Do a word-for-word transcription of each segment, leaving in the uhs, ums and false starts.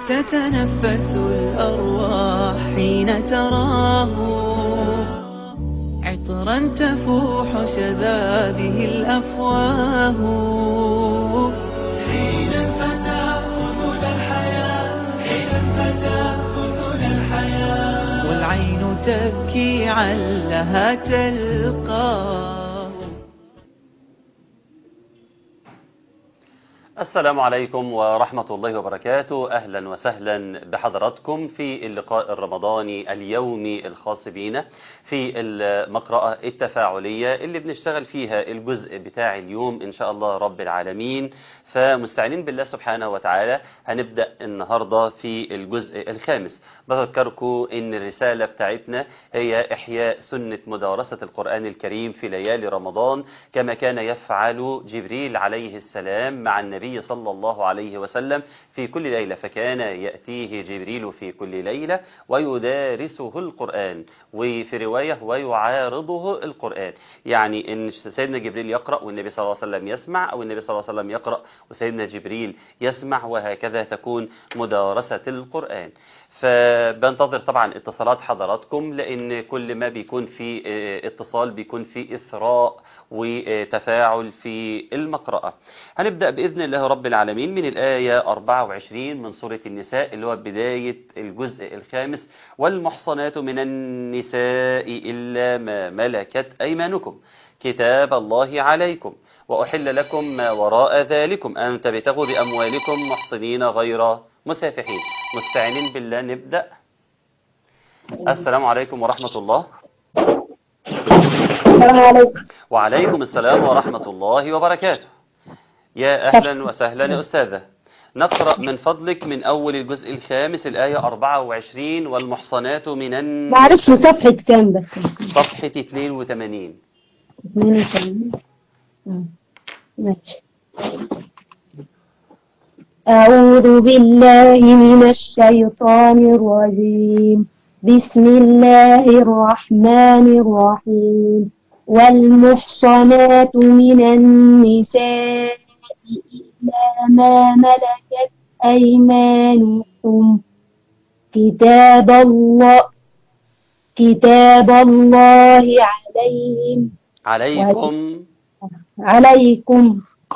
تتنفس الأرواح حين تراه عطرا تفوح شذاذه الأفواه. حين فتأخذنا الحياة حين فتأخذنا الحياة والعين تبكي علها تلقاه. السلام عليكم ورحمة الله وبركاته. أهلا وسهلا بحضراتكم في اللقاء الرمضاني اليومي الخاص بينا في المقرأة التفاعلية اللي بنشتغل فيها الجزء بتاع اليوم إن شاء الله رب العالمين. فمستعينين بالله سبحانه وتعالى هنبدأ النهاردة في الجزء الخامس. بذكركم إن الرسالة بتاعتنا هي إحياء سنة مدارسة القرآن الكريم في ليالي رمضان كما كان يفعل جبريل عليه السلام مع النبي صلى الله عليه وسلم في كل ليلة، فكان يأتيه جبريل في كل ليلة ويدارسه القرآن، وفي رواية ويعارضه القرآن، يعني إن سيدنا جبريل يقرأ والنبي صلى الله عليه وسلم يسمع، أو النبي صلى الله عليه وسلم يقرأ وسيدنا جبريل يسمع، وهكذا تكون مدارسة القرآن. فبنتظر طبعا اتصالات حضراتكم، لأن كل ما بيكون في اتصال بيكون في إثراء وتفاعل في المقرأة. هنبدأ بإذن الله رب العالمين من الآية أربعة وعشرين من سورة النساء اللي هو بداية الجزء الخامس: والمحصنات من النساء إلا ما ملكت أيمانكم كتاب الله عليكم وأحل لكم ما وراء ذلكم أن تبتغوا بأموالكم محصنين غير مسافحين. مستعينين بالله نبدأ. السلام عليكم ورحمة الله. السلام عليكم. وعليكم السلام ورحمة الله وبركاته. يا أهلا وسهلا يا أستاذة. نقرأ من فضلك من أول الجزء الخامس الآية أربعة وعشرين: والمحصنات من الن... معرفش صفحة كام بس. صفحة اثنين وثمانين. اثنين وثمانين. ماشي. أعوذ بالله من الشيطان الرجيم. بسم الله الرحمن الرحيم. والمحصنات من النساء إلا ما ملكت أيمانكم كتاب الله كتاب الله عليهم عليكم عليكم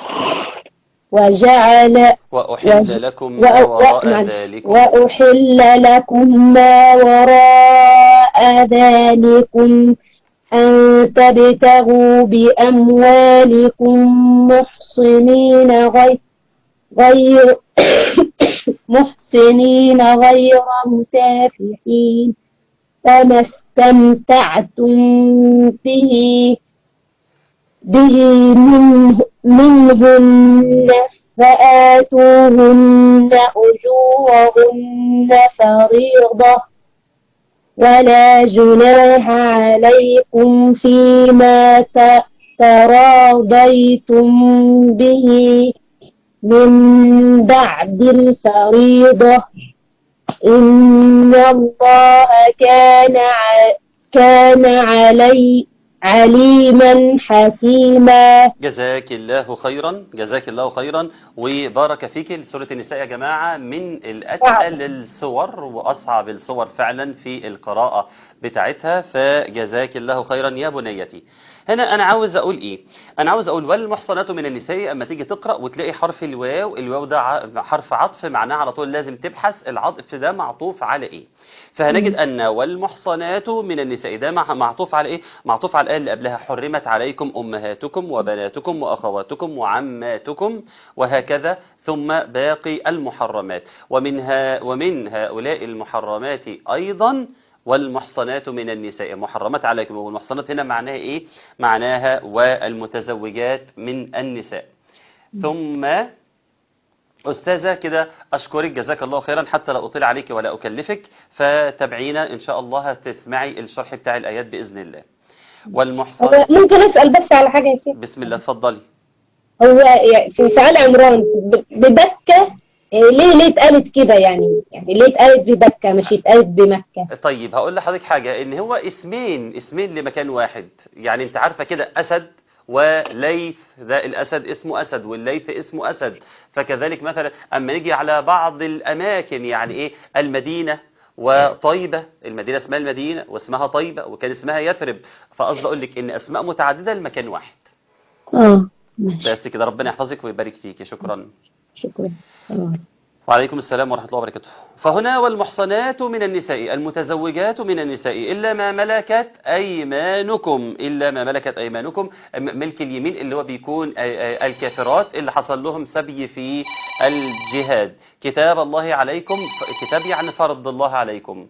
وجعل وأحل وج... لكم ما وراء و... ذلكم وأحل لكم ما وراء ذلكم أن تبتغوا بأموالكم محصنين غير غير محصنين غير مسافحين فما استمتعتم به به منه منهن فآتوهن أجورهن فريضة ولا جناح عليكم فيما تراضيتم به من بعد الفريضة إن الله كان كان علي عليما حكيما. جزاك الله خيرا. جزاك الله خيرا وبارك فيك. سورة النساء يا جماعة من الأتقل السور وأصعب السور فعلا في القراءة بتاعتها، فجزاك الله خيرا يا بنيتي. هنا أنا عاوز أقول إيه؟ أنا عاوز أقول والمحصنات من النساء. أما تيجي تقرأ وتلاقي حرف الواو، الواو ده حرف عطف، معناه على طول لازم تبحث العطف ده معطوف على إيه. فهنجد أن والمحصنات من النساء ده معطوف على إيه؟ معطوف على الآية اللي قبلها: حرمت عليكم أمهاتكم وبناتكم وأخواتكم وعماتكم وهكذا، ثم باقي المحرمات. ومنها ومن هؤلاء المحرمات أيضا والمحصنات من النساء. محرمات عليكم، والمحصنات هنا معناها إيه؟ معناها والمتزوجات من النساء. ثم أستاذة كده أشكرك جزاك الله خيرا، حتى لا أطيل عليك ولا أكلفك، فتابعينا إن شاء الله تسمعي الشرح بتاع الآيات بإذن الله. والمحصنات. ممكن أسأل بس على حاجة يا شيخ؟ بسم الله اتفضلي. هو في سؤال عمران ببكة ليه ليه اتقالت كده يعني يعني ليه اتقالت ببكة مش اتقالت بمكة؟ طيب هقول لحضرتك حاجة، ان هو اسمين اسمين لمكان واحد. يعني انت عارفة كده اسد وليث، ده الأسد اسمه أسد والليث اسمه أسد. فكذلك مثلا أما نيجي على بعض الأماكن، يعني إيه المدينة وطيبة، المدينة اسمها المدينة واسمها طيبة وكان اسمها يثرب. فقصد أقول لك إن أسماء متعددة لمكان واحد. اه ماشي. بس كده، ربنا يحفظك ويبارك فيك. شكرا. شكرا. سلام. وعليكم السلام ورحمة الله وبركاته. فهنا والمحصنات من النساء المتزوجات من النساء إلا ما ملكت أيمانكم، إلا ما ملكت أيمانكم، ملك اليمين اللي هو بيكون الكافرات اللي حصل لهم سبي في الجهاد. كتاب الله عليكم، كتاب يعني فرض الله عليكم.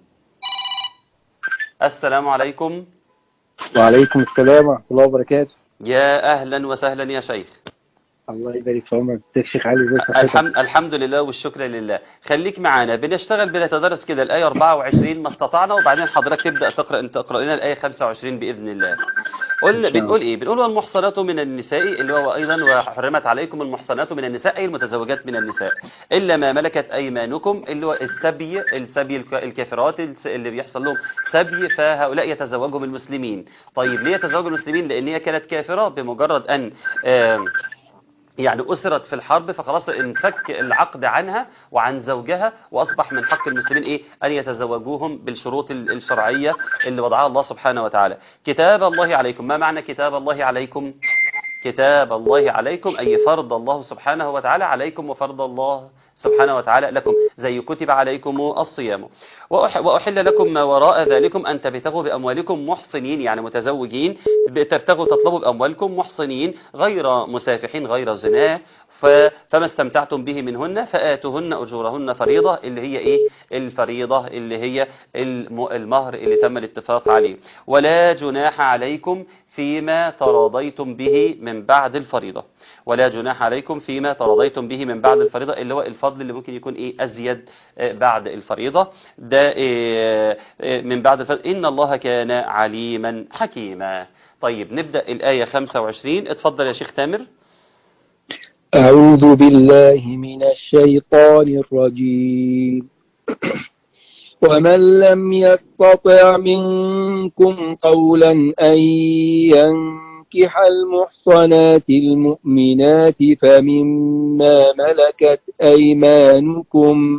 السلام عليكم. وعليكم السلام ورحمة الله وبركاته. يا أهلا وسهلا يا شيخ. الله يبارك في عمرك. ازيك شيخ علي؟ ازي صحتك؟ الحمد الحمد لله والشكر لله. خليك معانا، بنشتغل بنتدرس كده الآية أربعة وعشرين ما استطعنا، وبعدين حضرتك تبدأ تقرأ انت تقرأ لنا الآية خمسة وعشرين بإذن الله. قلنا بنقول ايه؟ بنقول والمحصنات من النساء اللي هو ايضا وحرمت عليكم المحصنات من النساء اي المتزوجات من النساء الا ما ملكت ايمانكم، اللي هو السبي، السبي الكافرات اللي بيحصل لهم سبي، فهؤلاء يتزوجهم المسلمين. طيب ليه يتزوجوا المسلمين؟ لان هي كانت كافرة، بمجرد ان آه يعني أسرت في الحرب فخلاص انفك العقد عنها وعن زوجها، وأصبح من حق المسلمين إيه؟ أن يتزوجوهم بالشروط الشرعية اللي وضعها الله سبحانه وتعالى. كتاب الله عليكم، ما معنى كتاب الله عليكم؟ كتاب الله عليكم أي فرض الله سبحانه وتعالى عليكم، وفرض الله سبحانه وتعالى لكم، زي كتب عليكم الصيام. وأحل لكم ما وراء ذلكم أن تبتغوا بأموالكم محصنين، يعني متزوجين، تبتغوا تطلبوا بأموالكم محصنين غير مسافحين غير زنا، فما استمتعتم به منهن فآتوهن أجورهن فريضة، اللي هي إيه؟ الفريضة اللي هي المهر اللي تم الاتفاق عليه. ولا جناح عليكم فيما تراضيتم به من بعد الفريضة، ولا جناح عليكم فيما تراضيتم به من بعد الفريضة، اللي هو الفضل اللي ممكن يكون إيه؟ أزيد بعد الفريضة، ده إيه من بعد الفريضة. إن الله كان عليما حكيما. طيب نبدأ الآية خمسة وعشرين. اتفضل يا شيخ تامر. أعوذ بالله من الشيطان الرجيم. ومن لم يستطع منكم قولا أن ينكح المحصنات المؤمنات فمما ملكت أيمانكم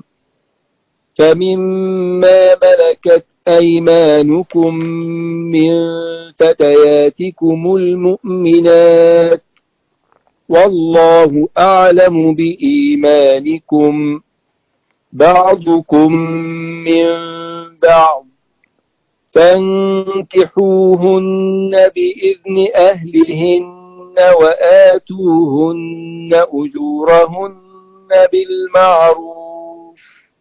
فمما ملكت أيمانكم من فتياتكم المؤمنات والله أعلم بإيمانكم بعضكم من بعض فانكحوهن بإذن أهلهن وآتوهن أجورهن بالمعروف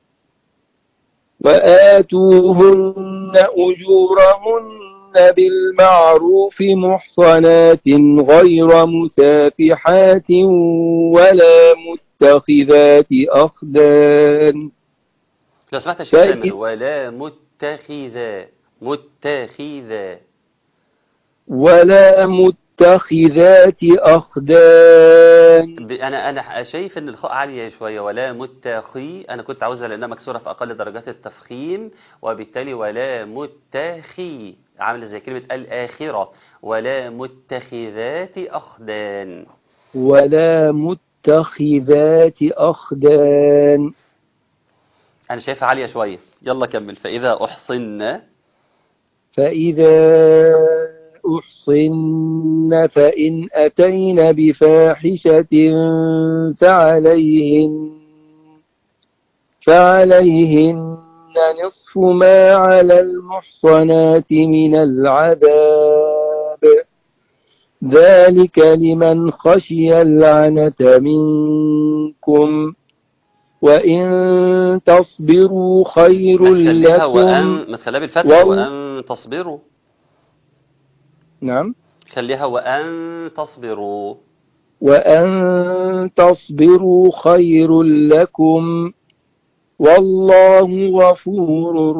وآتوهن أجورهن بالمعروف محصنات غير مسافحات ولا متخذات أخدان. لو سمحت يا شيخ تامر، ولا متخذا متخذا ولا متخذات أخدان. انا انا شايف ان الخاء عاليه شويه. ولا متخي، انا كنت عاوزها لانها مكسوره في اقل درجات التفخيم، وبالتالي ولا متخي عامله زي كلمه الاخره. ولا متخذات اخدان، ولا متخذات أخدان. انا شايفها عاليه شويه. يلا كمل. فاذا احصن فإذا أحصن فإن أتين بفاحشة فعليهن فعليهن نصف ما على المحصنات من العذاب ذلك لمن خشي العنة منكم وإن تصبروا خير لكم. وأن ما تخليها بالفتح. و... وأن تصبروا. نعم خليها وأن تصبروا. وأن تصبروا خير لكم والله غفور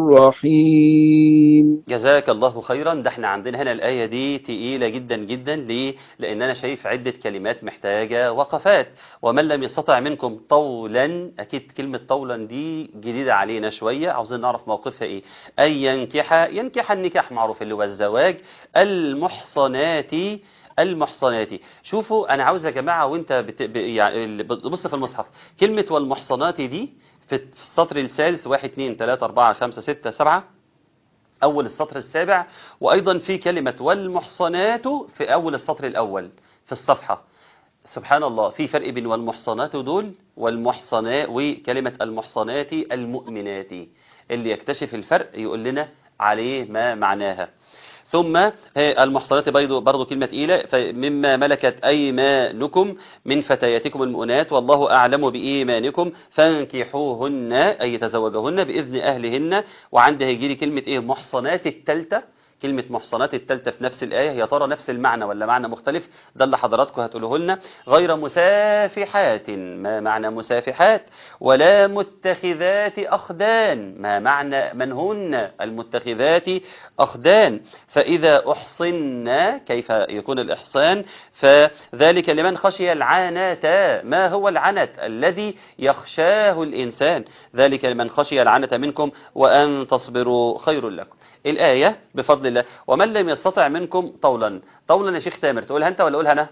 رحيم. جزاك الله خيرا. ده احنا عندنا هنا الآية دي تقيلة جدا جدا. ليه؟ لأن أنا شايف عدة كلمات محتاجة وقفات. ومن لم يستطع منكم طولا، أكيد كلمة طولا دي جديدة علينا شوية، عاوزين نعرف موقفها إيه. أن ينكح، ينكح النكاح معروف اللي هو الزواج، المحصنات المحصنات. شوفوا أنا عاوز يا جماعة وأنت بت... ب... يعني بص في المصحف كلمة والمحصنات دي في السطر الثالث، واحد اثنين ثلاثة أربعة خمسة ستة سبعة، أول السطر السابع، وأيضا في كلمة والمحصنات في أول السطر الأول في الصفحة. سبحان الله، في فرق بين والمحصنات دول والمحصنات وكلمة المحصنات المؤمنات. اللي يكتشف الفرق يقول لنا عليه ما معناها. ثم المحصنات برضو كلمة إيلة، مما ملكت أيمانكم من فتياتكم المؤمنات والله أعلم بإيمانكم فانكحوهن أي تزوجهن بإذن أهلهن. وعنده يجي لي كلمة إيه محصنات التالتة، كلمة محصنات التالتة في نفس الآية، يا ترى نفس المعنى ولا معنى مختلف؟ ده اللي حضراتكم هتقوله لنا. غير مسافحات، ما معنى مسافحات؟ ولا متخذات أخدان، ما معنى من هن المتخذات أخدان؟ فإذا أحصن، كيف يكون الإحصان؟ فذلك لمن خشي العنت. ما هو العنت؟ الذي يخشاه الإنسان. ذلك لمن خشي العنت منكم وأن تصبروا خير لكم. الآية بفضل الله. ومن لم يستطع منكم طولا. طولا يا شيخ تامر تقولها أنت ولا أقولها أنا؟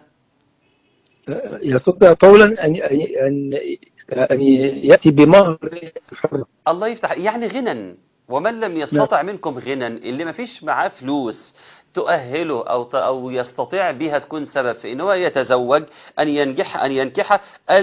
يستطيع طولا أن أن أن يأتي بمهر الحر. الله يفتح، يعني غنى. ومن لم يستطع منكم غنى، اللي ما فيش معاه فلوس تؤهله أو أو يستطيع بها تكون سبب في إنه يتزوج، أن ينجح أن ينكح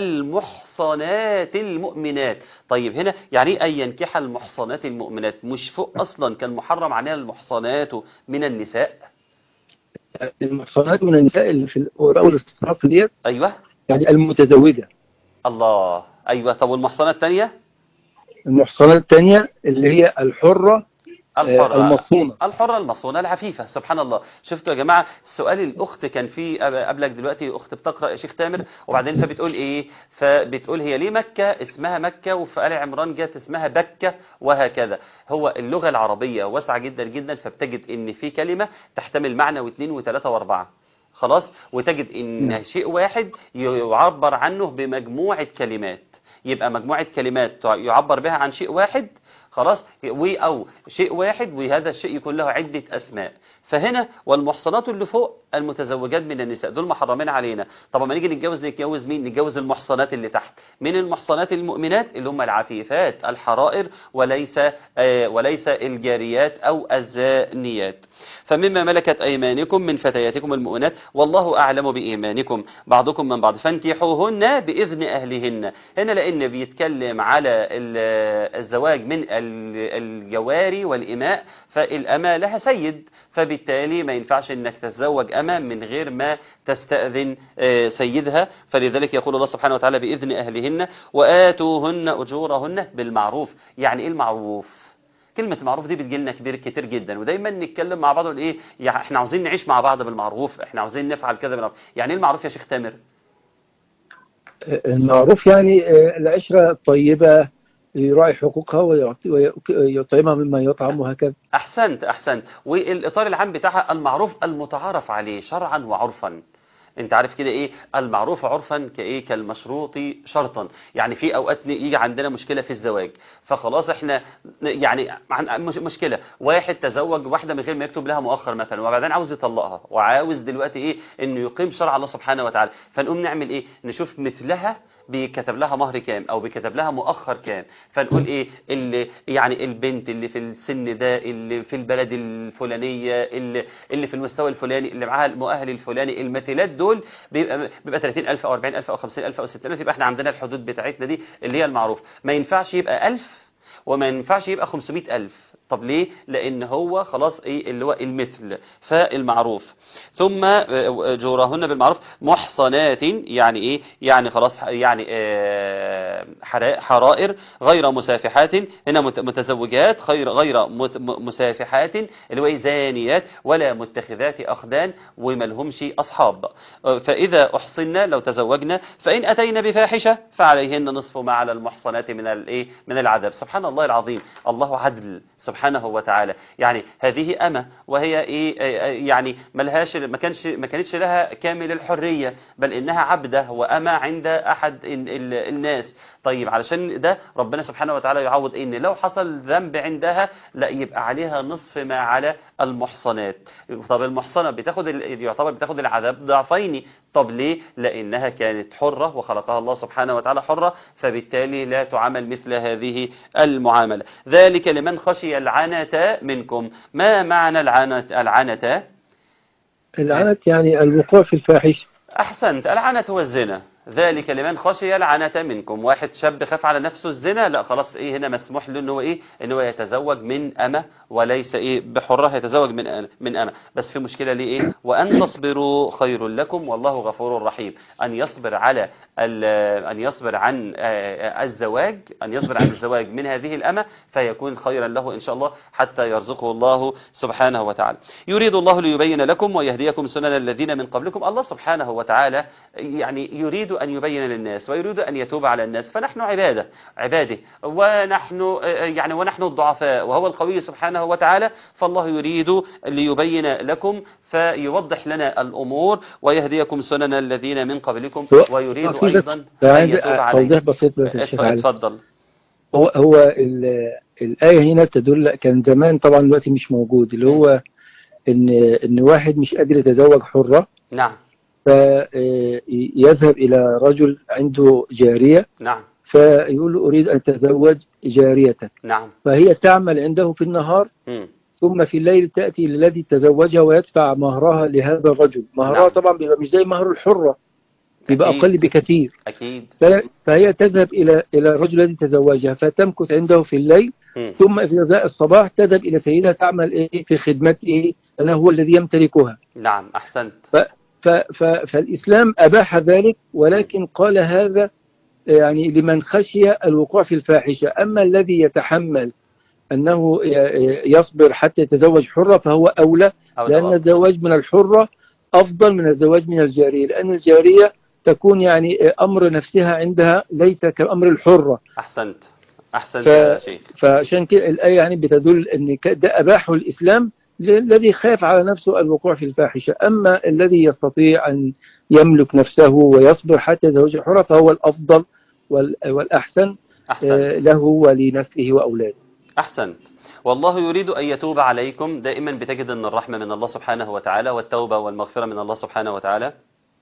المحصنات المؤمنات. طيب هنا يعني أن ينكح المحصنات المؤمنات، مش فوق أصلا كان محرم عليها المحصنات من النساء؟ المحصنات من النساء اللي في أول الصف ديت، أيوه يعني المتزوجة. الله، أيوه. طب والمحصنات الثانية؟ المحصنات الثانية اللي هي الحرة الحرة المصونة. الحرة المصونة العفيفة. سبحان الله. شفتوا يا جماعة سؤال الأخت كان في قبلك دلوقتي أخت بتقرأ يا شيخ تامر، وبعدين فبتقول إيه؟ فبتقول هي ليه مكة اسمها مكة وفي آل عمران جت اسمها بكة وهكذا. هو اللغة العربية واسعة جدا جدا، فبتجد إن في كلمة تحتمل معنى واثنين وثلاثة وأربعة، خلاص، وتجد إن شيء واحد يعبر عنه بمجموعة كلمات. يبقى مجموعة كلمات يعبر بها عن شيء واحد، خلاص، أو شيء واحد وهذا الشيء يكون له عدة أسماء. فهنا والمحصنات اللي فوق المتزوجات من النساء، دول محرمين علينا. طب ما نيجي نتجوز نتجوز مين؟ نتجوز المحصنات اللي تحت من المحصنات المؤمنات اللي هم العفيفات الحرائر، وليس آه وليس الجاريات أو الزانيات. فمما ملكت أيمانكم من فتياتكم المؤمنات والله أعلم بإيمانكم بعضكم من بعض فانكحوهن بإذن أهلهن. هنا لأن بيتكلم على الزواج من الجواري والإماء، فالأمة لها سيد، فبالتالي ما ينفعش أنك تتزوج أمة من غير ما تستأذن سيدها. فلذلك يقول الله سبحانه وتعالى بإذن أهلهن وآتوهن أجورهن بالمعروف. يعني إيه المعروف؟ كلمة معروف دي بتجيلنا كبير كتير جدا، ودايما نتكلم مع بعض ونقول ايه، يعني احنا عاوزين نعيش مع بعض بالمعروف، احنا عاوزين نفعل كذا بالمعروف. يعني ايه المعروف يا شيخ تامر؟ المعروف يعني العشرة الطيبة، يراعي حقوقها ويطعمها مما يطعم وهكذا. احسنت احسنت. والاطار العام بتاعها المعروف المتعارف عليه شرعا وعرفا. انت عارف كده ايه المعروف عرفا كايه كالمشروط شرطا. يعني في اوقات يجي عندنا مشكله في الزواج، فخلاص احنا يعني مشكله، واحد تزوج واحده من غير ما يكتب لها مؤخر مثلا، وبعدين عاوز يطلقها وعاوز دلوقتي ايه انه يقيم شرع الله سبحانه وتعالى. فنقوم نعمل ايه؟ نشوف مثلها بيكتب لها مهر كام او بيكتب لها مؤخر كام. فنقول ايه اللي يعني البنت اللي في السن ده، اللي في البلد الفلانيه، اللي اللي في المستوى الفلاني، اللي معاها المؤهل الفلاني، المثلات دول بيبقى بيبقى ثلاثين ألف او أربعين ألف او خمسين ألف او ستين ألف. يبقى احنا عندنا الحدود بتاعتنا دي اللي هي المعروف. ما ينفعش يبقى ألف وما ينفعش يبقى خمسمائة ألف. طب ليه؟ لان هو خلاص ايه اللي هو المثل فالمعروف. ثم جورهن بالمعروف محصنات، يعني ايه؟ يعني خلاص يعني حرائر غير مسافحات، هنا متزوجات غير غير مسافحات اللي هو زانيات ولا متخذات اخدان وملهمش اصحاب. فاذا احصنا لو تزوجنا فان اتينا بفاحشه فعليهن نصف ما على المحصنات من الايه من العذاب. سبحان الله العظيم، الله عدل سبحانه وتعالى. يعني هذه أمة وهي إيه يعني ملهاش ما كانش ما كانتش لها كامل الحرية، بل إنها عبدة وأمة عند أحد الناس. طيب علشان ده ربنا سبحانه وتعالى يعوض إن لو حصل ذنب عندها لا يبقى عليها نصف ما على المحصنات. طب المحصنة بتاخد يعتبر بتاخد العذاب ضعفين. طب ليه؟ لأنها كانت حرة وخلقها الله سبحانه وتعالى حرة، فبالتالي لا تعامل مثل هذه المعاملة. ذلك لمن خشي العنة منكم. ما معنى العنة؟ العنة العنة يعني الوقوع في الفاحشة. أحسنت، العنة هو الزنا. ذلك لمن خشي العنة منكم. واحد شاب خاف على نفسه الزنا، لا خلاص ايه هنا مسموح له انه ايه انه يتزوج من أمة وليس ايه بحرة، يتزوج من من أمة. بس في مشكلة ليه ايه؟ وأن تصبروا خير لكم والله غفور رحيم. أن يصبر على أن يصبر عن الزواج أن يصبر عن الزواج من هذه الأمة فيكون خيرا له إن شاء الله حتى يرزقه الله سبحانه وتعالى. يريد الله ليبين لكم ويهديكم سنن الذين من قبلكم. الله سبحانه وتعالى يعني يريد أن يبين للناس ويريد أن يتوب على الناس، فنحن عبادة عباده ونحن يعني ونحن الضعفاء وهو القوي سبحانه وتعالى. فالله يريد ليبين لكم فيوضح لنا الأمور ويهديكم سنن الذين من قبلكم ويريد أيضا أن يتوب عليكم. توضيح بسيط بس يا شيخ علي. اتفضل. هو هو الآية هنا تدل، كان زمان طبعا دلوقتي مش موجود، اللي هو إن إن واحد مش قادر يتزوج حرة. نعم. فيذهب إلى رجل عنده جارية. نعم. فيقول له أريد أن أتزوج جاريتك. نعم. فهي تعمل عنده في النهار. م. ثم في الليل تأتي للذي تزوجها ويدفع مهرها لهذا الرجل. مهرها نعم. طبعا بيبقى مش زي مهر الحرة، بيبقى أقل بكثير. أكيد. فهي تذهب إلى إلى الرجل الذي تزوجها فتمكث عنده في الليل. م. ثم في غذاء الصباح تذهب إلى سيدها تعمل إيه في خدمته، أنه هو الذي يمتلكها. نعم أحسنت. ف ف ف فالإسلام أباح ذلك، ولكن قال هذا يعني لمن خشي الوقوع في الفاحشة. أما الذي يتحمل أنه يصبر حتى يتزوج حرة فهو أولى، لأن الزواج من الحرة أفضل من الزواج من الجارية، لأن الجارية تكون يعني أمر نفسها عندها ليس كأمر الحرة. أحسنت أحسنت ف... يا شيخ. فعشان كده الآية يعني بتدل أن ده أباحه الإسلام الذي خاف على نفسه الوقوع في الفاحشة. أما الذي يستطيع أن يملك نفسه ويصبر حتى يتزوج حرة فهو الأفضل والأحسن أحسنت. له ولنفسه وأولاده. أحسنت. والله يريد أن يتوب عليكم. دائما بتجد أن الرحمة من الله سبحانه وتعالى والتوبة والمغفرة من الله سبحانه وتعالى،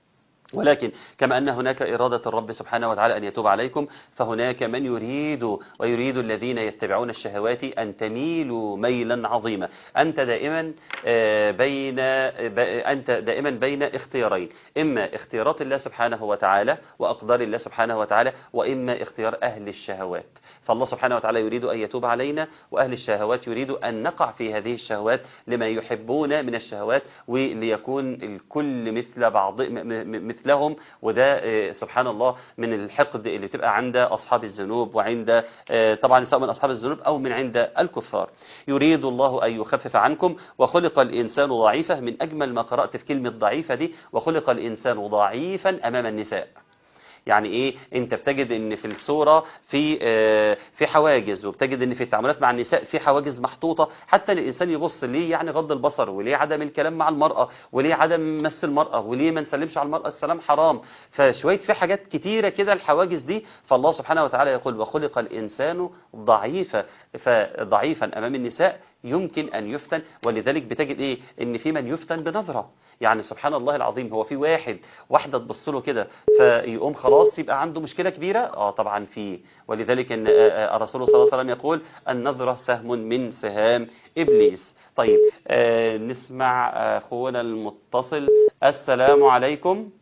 ولكن كما أن هناك إرادة الرب سبحانه وتعالى أن يتوب عليكم فهناك من يريد ويريد الذين يتبعون الشهوات أن تميلوا ميلا عظيما. أنت دائما بين أنت دائما بين اختيارين، إما اختيارات الله سبحانه وتعالى وأقدار الله سبحانه وتعالى، وإما اختيار أهل الشهوات. فالله سبحانه وتعالى يريد أن يتوب علينا، وأهل الشهوات يريد أن نقع في هذه الشهوات لما يحبون من الشهوات وليكون الكل مثل بعض مثلهم. وده سبحان الله من الحقد اللي تبقى عند أصحاب الذنوب وعند طبعا سواء من أصحاب الذنوب أو من عند الكفار. يريد الله أن يخفف عنكم وخلق الإنسان ضعيفا. من أجمل ما قرأت في كلمة ضعيفة دي، وخلق الإنسان ضعيفا أمام النساء. يعني ايه؟ انت بتجد ان في الصورة في في حواجز، وبتجد ان في التعاملات مع النساء في حواجز محطوطة حتى الانسان يبص ليه يعني غض البصر، وليه عدم الكلام مع المرأة، وليه عدم مس المرأة، وليه ما نسلمش على المرأة السلام حرام. فشوية في حاجات كتيرة كده الحواجز دي. فالله سبحانه وتعالى يقول وخلق الانسان ضعيفا، فضعيفا امام النساء يمكن ان يفتن. ولذلك بتجد ايه؟ ان في من يفتن بنظرة. يعني سبحان الله العظيم، هو في واحد واحدة تبص له كده فيقوم خلاص يبقى عنده مشكلة كبيرة؟ اه طبعا فيه. ولذلك ان الرسول صلى الله عليه وسلم يقول النظرة سهم من سهام إبليس. طيب آه نسمع أخونا المتصل. السلام عليكم.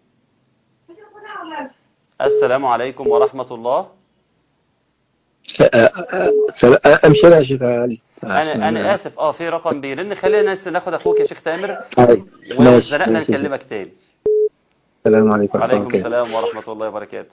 السلام عليكم ورحمة الله. أمشي يا شيخ علي. انا انا اسف اه في رقم بيرن، خلينا ناخد اخوك يا شيخ تامر طيب ولو ماشي اتزنقنا ماشي. نكلمك تاني. السلام عليكم ورحمة الله عليكم وبركاته. السلام ورحمة الله وبركاته.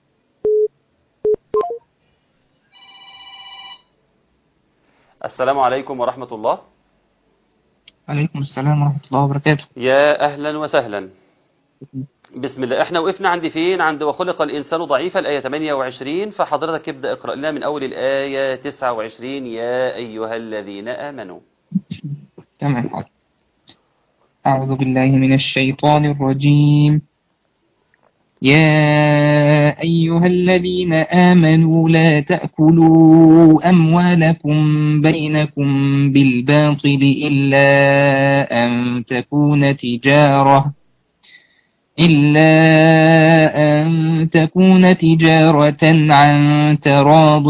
السلام عليكم ورحمة الله. عليكم السلام ورحمة الله وبركاته. يا أهلا وسهلا. بسم الله. احنا وقفنا عند فين؟ عند وخلق الإنسان ضعيفا الآية ثمانية وعشرين، فحضرتك ابدأ اقرأ لنا من أول الآية تسعة وعشرين. يا أيها الذين آمنوا. تمام حاضر. أعوذ بالله من الشيطان الرجيم. يا أيها الذين آمنوا لا تأكلوا أموالكم بينكم بالباطل إلا أن تكون تجارة إلا أن تكون تجارة عن تراض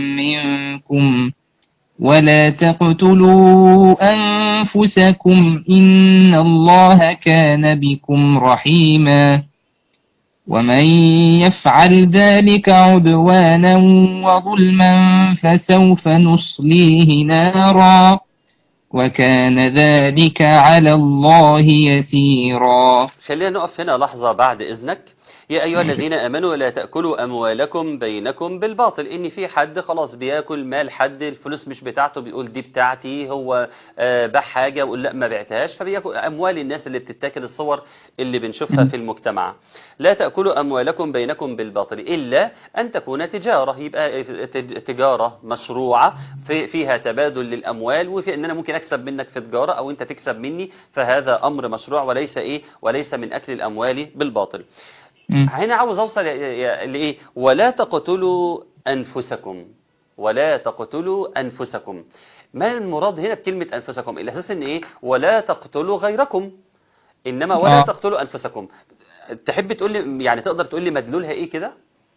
منكم ولا تقتلوا أنفسكم إن الله كان بكم رحيما ومن يفعل ذلك عدوانا وظلما فسوف نصليه نارا وكان ذلك على الله يسيرا. خلينا نقف هنا لحظة بعد إذنك. يا أيها الذين آمنوا لا تأكلوا أموالكم بينكم بالباطل. إن في حد خلاص بياكل مال حد، الفلوس مش بتاعته، بيقول دي بتاعتي، هو باع حاجة ويقول لا ما بعتهاش، فبياكل أموال الناس اللي بتتاكل، الصور اللي بنشوفها في المجتمع. لا تأكلوا أموالكم بينكم بالباطل إلا أن تكون تجارة، يبقى تجارة مشروعة في فيها تبادل للأموال، وفي أن أنا ممكن أكسب منك في تجارة أو أنت تكسب مني، فهذا أمر مشروع وليس إيه وليس من أكل الأموال بالباطل. هنا عاوز أوصل لإيه؟ ولا تقتلوا أنفسكم. ولا تقتلوا أنفسكم. ما المراد هنا بكلمة أنفسكم؟ الأساس إن إيه؟ ولا تقتلوا غيركم، إنما ولا آه. تقتلوا أنفسكم. تحب تقول لي يعني تقدر تقول لي مدلولها إيه كده؟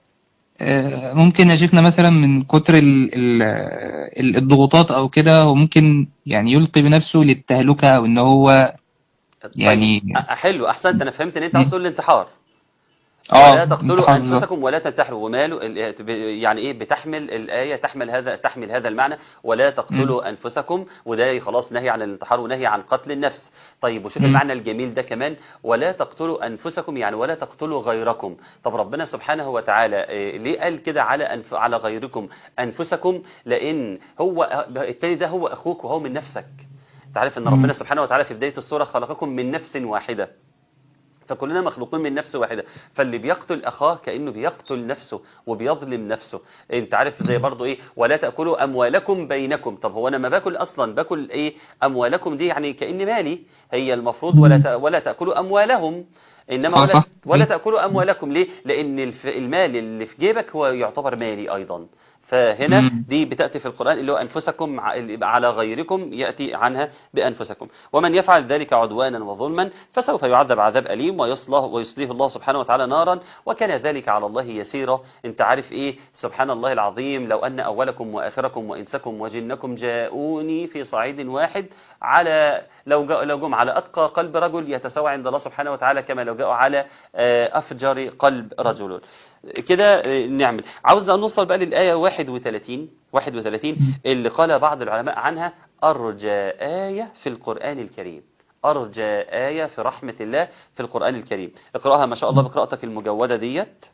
آه ممكن يا شيخنا مثلا من كتر ال ال الضغوطات أو كده، هو ممكن يعني يلقي بنفسه للتهلكة أو إن هو يعني طيب. حلو، أحسنت. أنا فهمت إن أنت عاوز تقول الانتحار. آه ولا تقتلوا أنفسكم ولا تنتحروا. وماله يعني إيه؟ بتحمل الآية تحمل هذا تحمل هذا المعنى، ولا تقتلوا م. أنفسكم، وده خلاص نهي عن الانتحار ونهي عن قتل النفس. طيب وشوف المعنى الجميل ده كمان، ولا تقتلوا أنفسكم يعني ولا تقتلوا غيركم. طب ربنا سبحانه وتعالى ليه قال كده على أنف على غيركم أنفسكم؟ لأن هو التاني ده هو أخوك وهو من نفسك. تعرف أن ربنا سبحانه وتعالى في بداية السورة خلقكم من نفس واحدة، فكلنا مخلوقين من نفس واحدة، فاللي بيقتل أخاه كأنه بيقتل نفسه وبيظلم نفسه. انت عارف زي برضو ايه ولا تأكلوا أموالكم بينكم. طب هو انا ما باكل اصلا باكل ايه أموالكم دي؟ يعني كأن مالي، هي المفروض ولا ولا تأكلوا أموالهم، انما ولا, ولا تأكلوا أموالكم. ليه؟ لأن المال اللي في جيبك هو يعتبر مالي أيضا. فهنا دي بتأتي في القرآن اللي هو أنفسكم على غيركم، يأتي عنها بأنفسكم. ومن يفعل ذلك عدوانا وظلما فسوف يعذب عذاب أليم ويصليه ويصليه الله سبحانه وتعالى نارا وكان ذلك على الله يسيرا. انت عارف ايه؟ سبحان الله العظيم. لو أن أولكم وآخركم وإنسكم وجنكم جاءوني في صعيد واحد، على لو جاء لو جم على أتقى قلب رجل يتساوى عند الله سبحانه وتعالى كما لو جاءوا على أفجر قلب رجل. كده نعمل. عاوز نوصل بقى للآية واحد وثلاثين واحد وثلاثين اللي قال بعض العلماء عنها أرجى آية في القرآن الكريم. أرجى آية في رحمة الله في القرآن الكريم. اقرأها ما شاء الله بقراءتك المجودة ديت.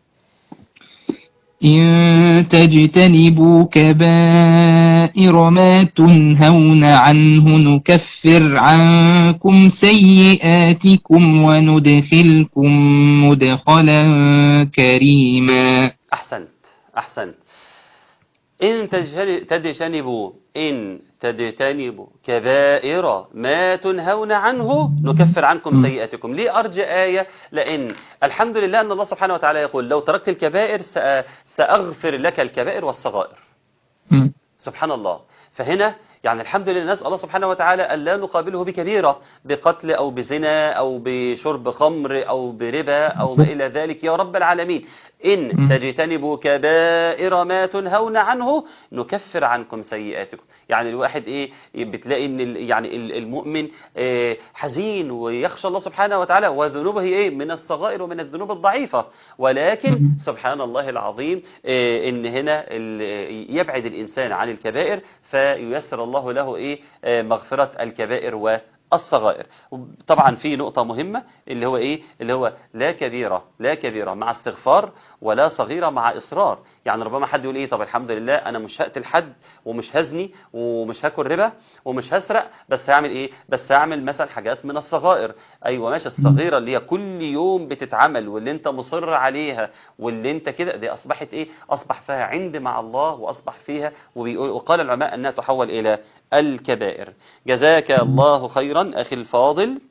إن تجتنبوا كبائر ما تنهون عنه نكفر عنكم سيئاتكم وندخلكم مدخلا كريما. أحسنت أحسنت. إن تجتنبوا إن تجتنبوا كبائر ما تنهون عنه نكفر عنكم سيئاتكم. ليه أرجى آية؟ لأن الحمد لله أن الله سبحانه وتعالى يقول لو تركت الكبائر سأغفر لك الكبائر والصغائر. سبحان الله. فهنا يعني الحمد لله نسأل الله سبحانه وتعالى أن لا نقابله بكبيرة، بقتل أو بزنا أو بشرب خمر أو بربا أو ما إلى ذلك يا رب العالمين. إن تجتنبوا كبائر ما تنهون عنه نكفر عنكم سيئاتكم. يعني الواحد إيه بتلاقي إن يعني المؤمن إيه حزين ويخشى الله سبحانه وتعالى، وذنوبه إيه من الصغائر ومن الذنوب الضعيفة، ولكن سبحان الله العظيم إيه إن هنا يبعد الإنسان عن الكبائر فييسر الله الله له إيه آه مغفرة الكبائر و الصغائر. طبعا في نقطة مهمة اللي هو ايه اللي هو لا كبيرة لا كبيرة مع استغفار ولا صغيرة مع إصرار. يعني ربما حد يقول ايه طب الحمد لله انا مش هقتل حد ومش هزني ومش هاكل ربا ومش هسرق، بس هعمل ايه بس هعمل مثلا حاجات من الصغائر. ايوه ماشي، الصغيرة اللي هي كل يوم بتتعمل واللي انت مصر عليها واللي انت كده دي اصبحت ايه اصبح فيها عند مع الله واصبح فيها وبيقول وقال العلماء انها تحول الى الكبائر. جزاك الله خيرا أخي الفاضل،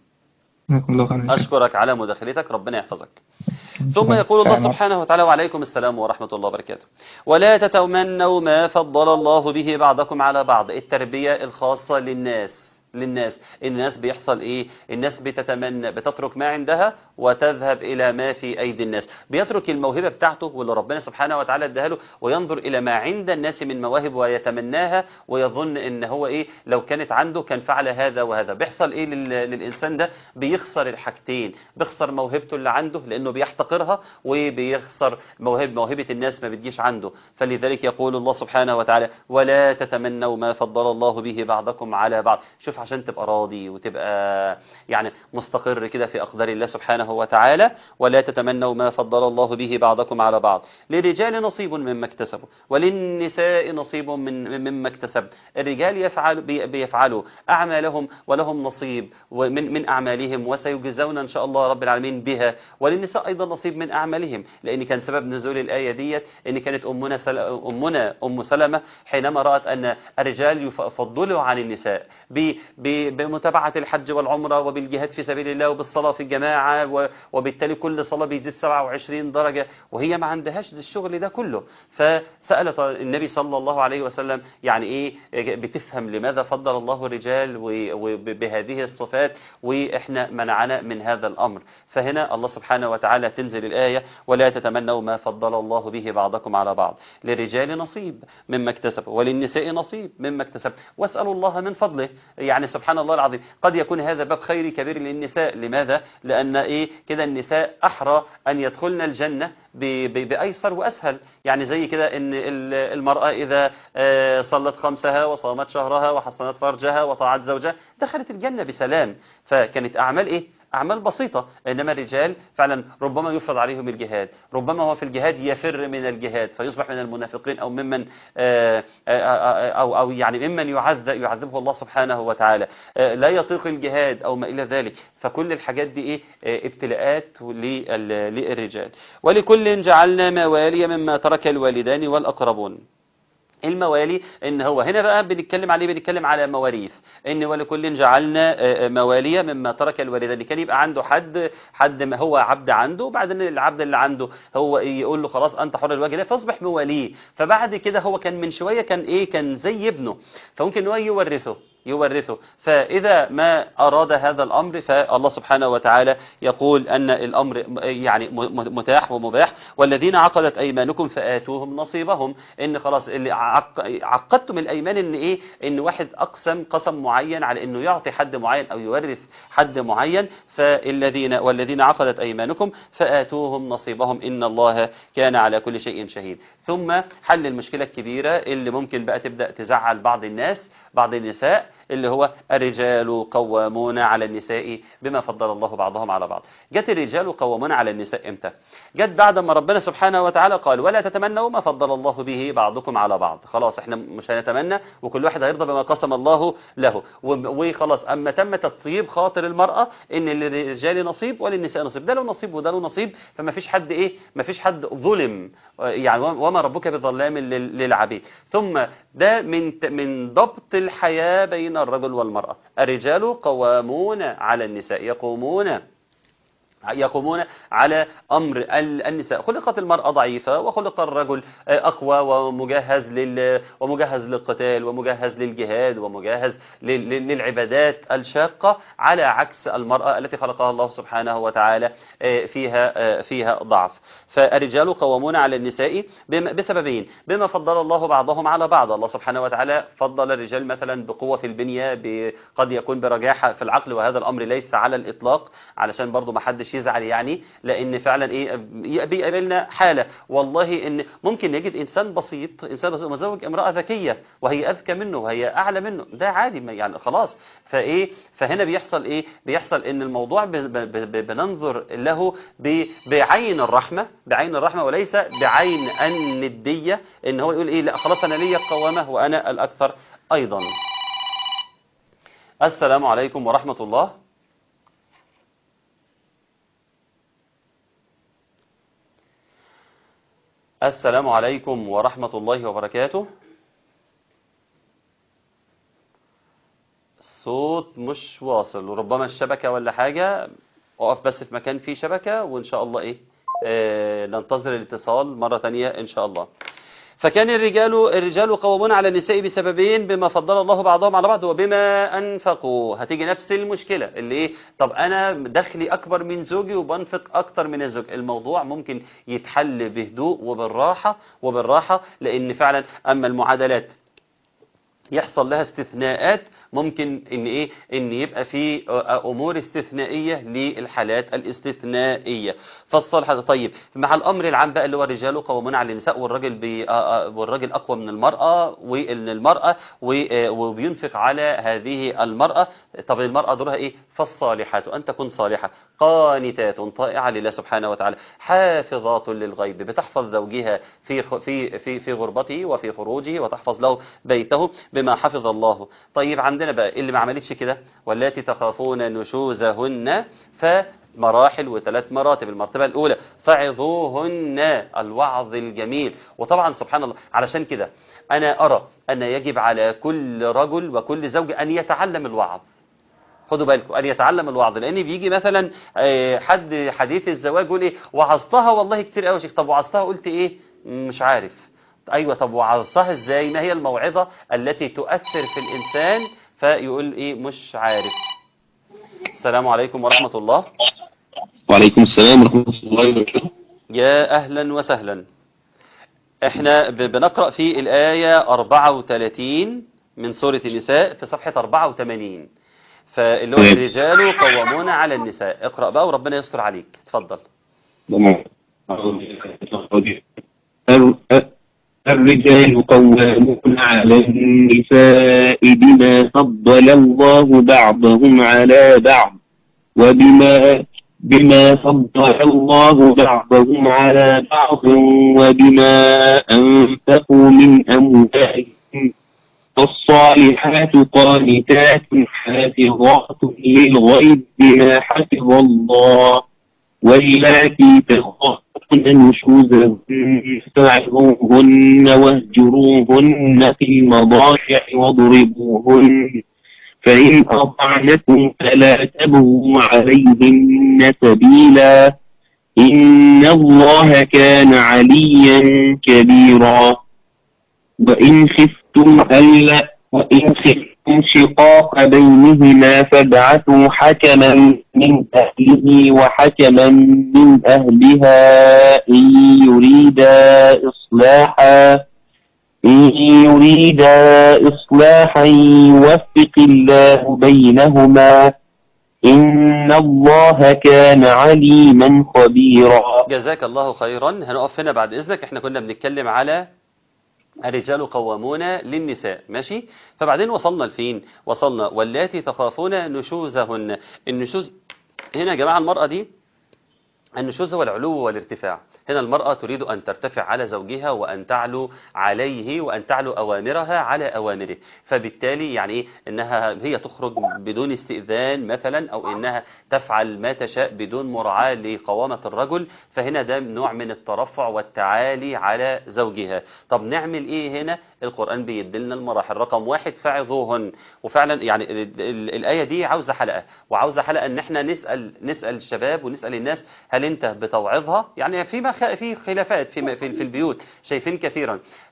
أشكرك على مداخلتك، ربنا يحفظك. ثم يقول الله سبحانه وتعالى وعليكم السلام ورحمة الله وبركاته ولا تتمنوا ما فضل الله به بعضكم على بعض. التربية الخاصة للناس للناس الناس بيحصل ايه الناس بتتمنى بتترك ما عندها وتذهب الى ما في ايدي الناس، بيترك الموهبة بتاعته واللي ربنا سبحانه وتعالى اداها له وينظر الى ما عند الناس من مواهب ويتمناها ويظن ان هو ايه لو كانت عنده كان فعل هذا وهذا. بيحصل ايه للانسان ده؟ بيخسر الحاجتين، بيخسر موهبته اللي عنده لانه بيحتقرها وبيخسر موهب موهبة الناس ما بتجيش عنده. فلذلك يقول الله سبحانه وتعالى ولا تتمنوا ما فضل الله به بعضكم على بعض. شوف عشان تبقى راضي وتبقى يعني مستقر كده في أقدار الله سبحانه وتعالى. ولا تتمنوا ما فضل الله به بعضكم على بعض للرجال نصيب مما اكتسبوا وللنساء نصيب من مما اكتسب. الرجال يفعل بيفعلوا أعمالهم ولهم نصيب من من أعمالهم وسيجزون إن شاء الله رب العالمين بها، وللنساء أيضا نصيب من أعمالهم. لأن كان سبب نزول الآية ديت إن كانت أمنا سل... أمنا أم سلمة حينما رأت أن الرجال يفضلوا عن النساء ب... بمتابعة الحج والعمرة وبالجهاد في سبيل الله وبالصلاة في الجماعة، وبالتالي كل صلاة بيزيد سبعة وعشرين درجة وهي ما عندهاش الشغل ده كله. فسألت النبي صلى الله عليه وسلم يعني إيه بتفهم لماذا فضل الله الرجال وبهذه الصفات وإحنا منعنا من هذا الأمر. فهنا الله سبحانه وتعالى تنزل الآية ولا تتمنوا ما فضل الله به بعضكم على بعض للرجال نصيب مما اكتسب وللنساء نصيب مما اكتسب واسألوا الله من فضله. يعني سبحان الله العظيم قد يكون هذا باب خير كبير للنساء. لماذا؟ لأن إيه كده النساء أحرى أن يدخلن الجنة بأيسر وأسهل. يعني زي كده أن المرأة إذا صلت خمسها وصامت شهرها وحصنت فرجها وطاعت زوجها دخلت الجنة بسلام. فكانت أعمال إيه أعمال بسيطة. إنما الرجال فعلا ربما يفرض عليهم الجهاد، ربما هو في الجهاد يفر من الجهاد فيصبح من المنافقين أو ممن أو أو يعني ممن يعذب يعذبه الله سبحانه وتعالى، لا يطيق الجهاد أو ما إلى ذلك. فكل الحاجات دي إيه ابتلاءات للرجال. ولكل جعلنا موالي مما ترك الوالدان والأقربون. الموالي ان هو هنا بقى بنتكلم عليه بنتكلم على مواريث. ان ولكل جعلنا مواليا مما ترك الوالدان. كان يبقى عنده حد حد ما هو عبد عنده وبعدين العبد اللي عنده هو يقول له خلاص انت حر الوجه لا فاصبح مواليه. فبعد كده هو كان من شويه كان ايه كان زي ابنه فممكن هو يورثه يورثه. فإذا ما أراد هذا الأمر فالله سبحانه وتعالى يقول أن الأمر يعني متاح ومباح. والذين عقدت أيمانكم فآتوهم نصيبهم. إن خلاص اللي عقدتم الأيمان إن إيه إن واحد أقسم قسم معين على إنه يعطي حد معين أو يورث حد معين. فالذين والذين عقدت أيمانكم فآتوهم نصيبهم إن الله كان على كل شيء شهيد. ثم حل المشكلة الكبيرة اللي ممكن بقى تبدأ تزعل بعض الناس بعض النساء اللي هو الرجال قوامون على النساء بما فضل الله بعضهم على بعض. جت الرجال قوامون على النساء امتى؟ جت بعد ما ربنا سبحانه وتعالى قال ولا تتمنوا ما فضل الله به بعضكم على بعض. خلاص احنا مش هنتمنى وكل واحد هيرضى بما قسم الله له وخلاص. اما تم تطيب خاطر المرأة ان للرجال نصيب وللنساء نصيب. ده له نصيب وده له نصيب. فما فيش حد ايه ما فيش حد ظلم يعني وما ربك بظلام للعبيد. ثم ده من من ضبط الحياة بين الرجل والمرأة. الرجال قوامون على النساء يقومون يقومون على أمر النساء. خلقت المرأة ضعيفة وخلق الرجل أقوى ومجهز لل ومجهز للقتال ومجهز للجهاد ومجهز للعبادات الشاقة على عكس المرأة التي خلقها الله سبحانه وتعالى فيها فيها ضعف. فالرجال قوامون على النساء بسببين بما فضل الله بعضهم على بعض. الله سبحانه وتعالى فضل الرجال مثلا بقوة في البنية قد يكون برجاحة في العقل وهذا الأمر ليس على الإطلاق علشان برضو ما حدش حدش يزعل يعني، لان فعلا ايه بيقابلنا حاله والله ان ممكن يجد انسان بسيط انسان بسيط متزوج امراه ذكيه وهي اذكى منه وهي اعلى منه، ده عادي يعني خلاص. فايه فهنا بيحصل ايه بيحصل ان الموضوع ب- ب- ب- بننظر له ب- بعين الرحمه بعين الرحمه وليس بعين النديه، ان هو يقول ايه لا خلاص انا ليا القوامه وانا الاكثر ايضا. السلام عليكم ورحمه الله. السلام عليكم ورحمة الله وبركاته. الصوت مش واصل وربما الشبكة ولا حاجة، اقف بس في مكان فيه شبكة وإن شاء الله إيه آه ننتظر الاتصال مرة تانية إن شاء الله. فكان الرجال الرجال قوامون على النساء بسببين، بما فضل الله بعضهم على بعض وبما أنفقوا. هتيجي نفس المشكلة اللي إيه طب أنا دخلي أكبر من زوجي وبنفق أكتر من الزوج. الموضوع ممكن يتحل بهدوء وبالراحة وبالراحة لأن فعلا أما المعادلات يحصل لها استثناءات، ممكن ان ايه ان يبقى في امور استثنائيه للحالات الاستثنائيه. فالصالح طيب مع الامر العام بقى اللي هو الرجال قوامون على النساء، والراجل بي والراجل اقوى من المراه، وان المراه وبينفق على هذه المراه. طب المراه دورها ايه؟ فالصالحات ان تكون صالحه قانتات طائعه لله سبحانه وتعالى حافظات للغيب، بتحفظ زوجها في في في في غربته وفي خروجه وتحفظ له بيته بما حفظ الله. طيب عندنا بقى اللي ما عملتش كده، واللاتي تخافون نشوزهن فمراحل وثلاث مراتب. المرتبة الأولى فعظوهن، الوعظ الجميل. وطبعا سبحان الله علشان كده أنا أرى أن يجب على كل رجل وكل زوج أن يتعلم الوعظ. خدوا بالكم أن يتعلم الوعظ، لأن بيجي مثلا حد حديث الزواج يقول إيه وعظتها والله كتير قوي يا شيخ. طب وعظتها قلت إيه؟ مش عارف. أيوة طب وعظتها إزاي؟ ما هي الموعظة التي تؤثر في الإنسان؟ فيقول إيه مش عارف. السلام عليكم ورحمة الله. وعليكم السلام ورحمة الله وبركاته. يا أهلا وسهلا. احنا بنقرأ في الآية أربعة وثلاثين من سورة النساء في صفحة أربعة وثمانين، فاللي هو الرجال قوامون على النساء. اقرأ بقى وربنا يستر عليك. اتفضل. الرجال قوامون على النساء بما فضل الله بعضهم على بعض وبما بما فضل الله بعضهم على بعض وبما أنفقوا من أموالهم. فالصالحات قانتات حافظات للغيب بما حفظ الله واللاتي تخافون نشوزهن فاعظوهن واهجروهن في المضاجع واضربوهن فإن أطعنكم فلا تبغوا عليهن سبيلا إن الله كان عليا كبيرا. وإن خفتم ألا وإن خفتم شقاق بينهما فابعثوا حكما من أهله وحكما من أهلها إن يريدا إصلاحا إن يريدا إصلاحا يوفق الله بينهما إن الله كان عليما خبيرا. جزاك الله خيرا. هنقف هنا بعد إذنك. احنا كنا بنتكلم على الرجال قوامون للنساء، ماشي؟ فبعدين وصلنا لفين؟ وصلنا واللاتي تخافون نشوزهن. النشوز هنا يا جماعة المرأة دي النشوز هو العلو والارتفاع. هنا المرأة تريد أن ترتفع على زوجها وأن تعلو عليه وأن تعلو أوامرها على أوامره. فبالتالي يعني إيه؟ إنها هي تخرج بدون استئذان مثلا، أو إنها تفعل ما تشاء بدون مراعاة لقوامة الرجل. فهنا ده نوع من الترفع والتعالي على زوجها. طب نعمل إيه هنا؟ القرآن بيدلنا المراحل. رقم واحد فعظوهن. وفعلا يعني الآية دي عاوزة حلقة، وعاوزة حلقة إن احنا نسأل نسأل الشباب ونسأل الناس هل انت بتوعظها؟ يعني في مخ... في خلافات في في في البيوت شايفين كثيرا.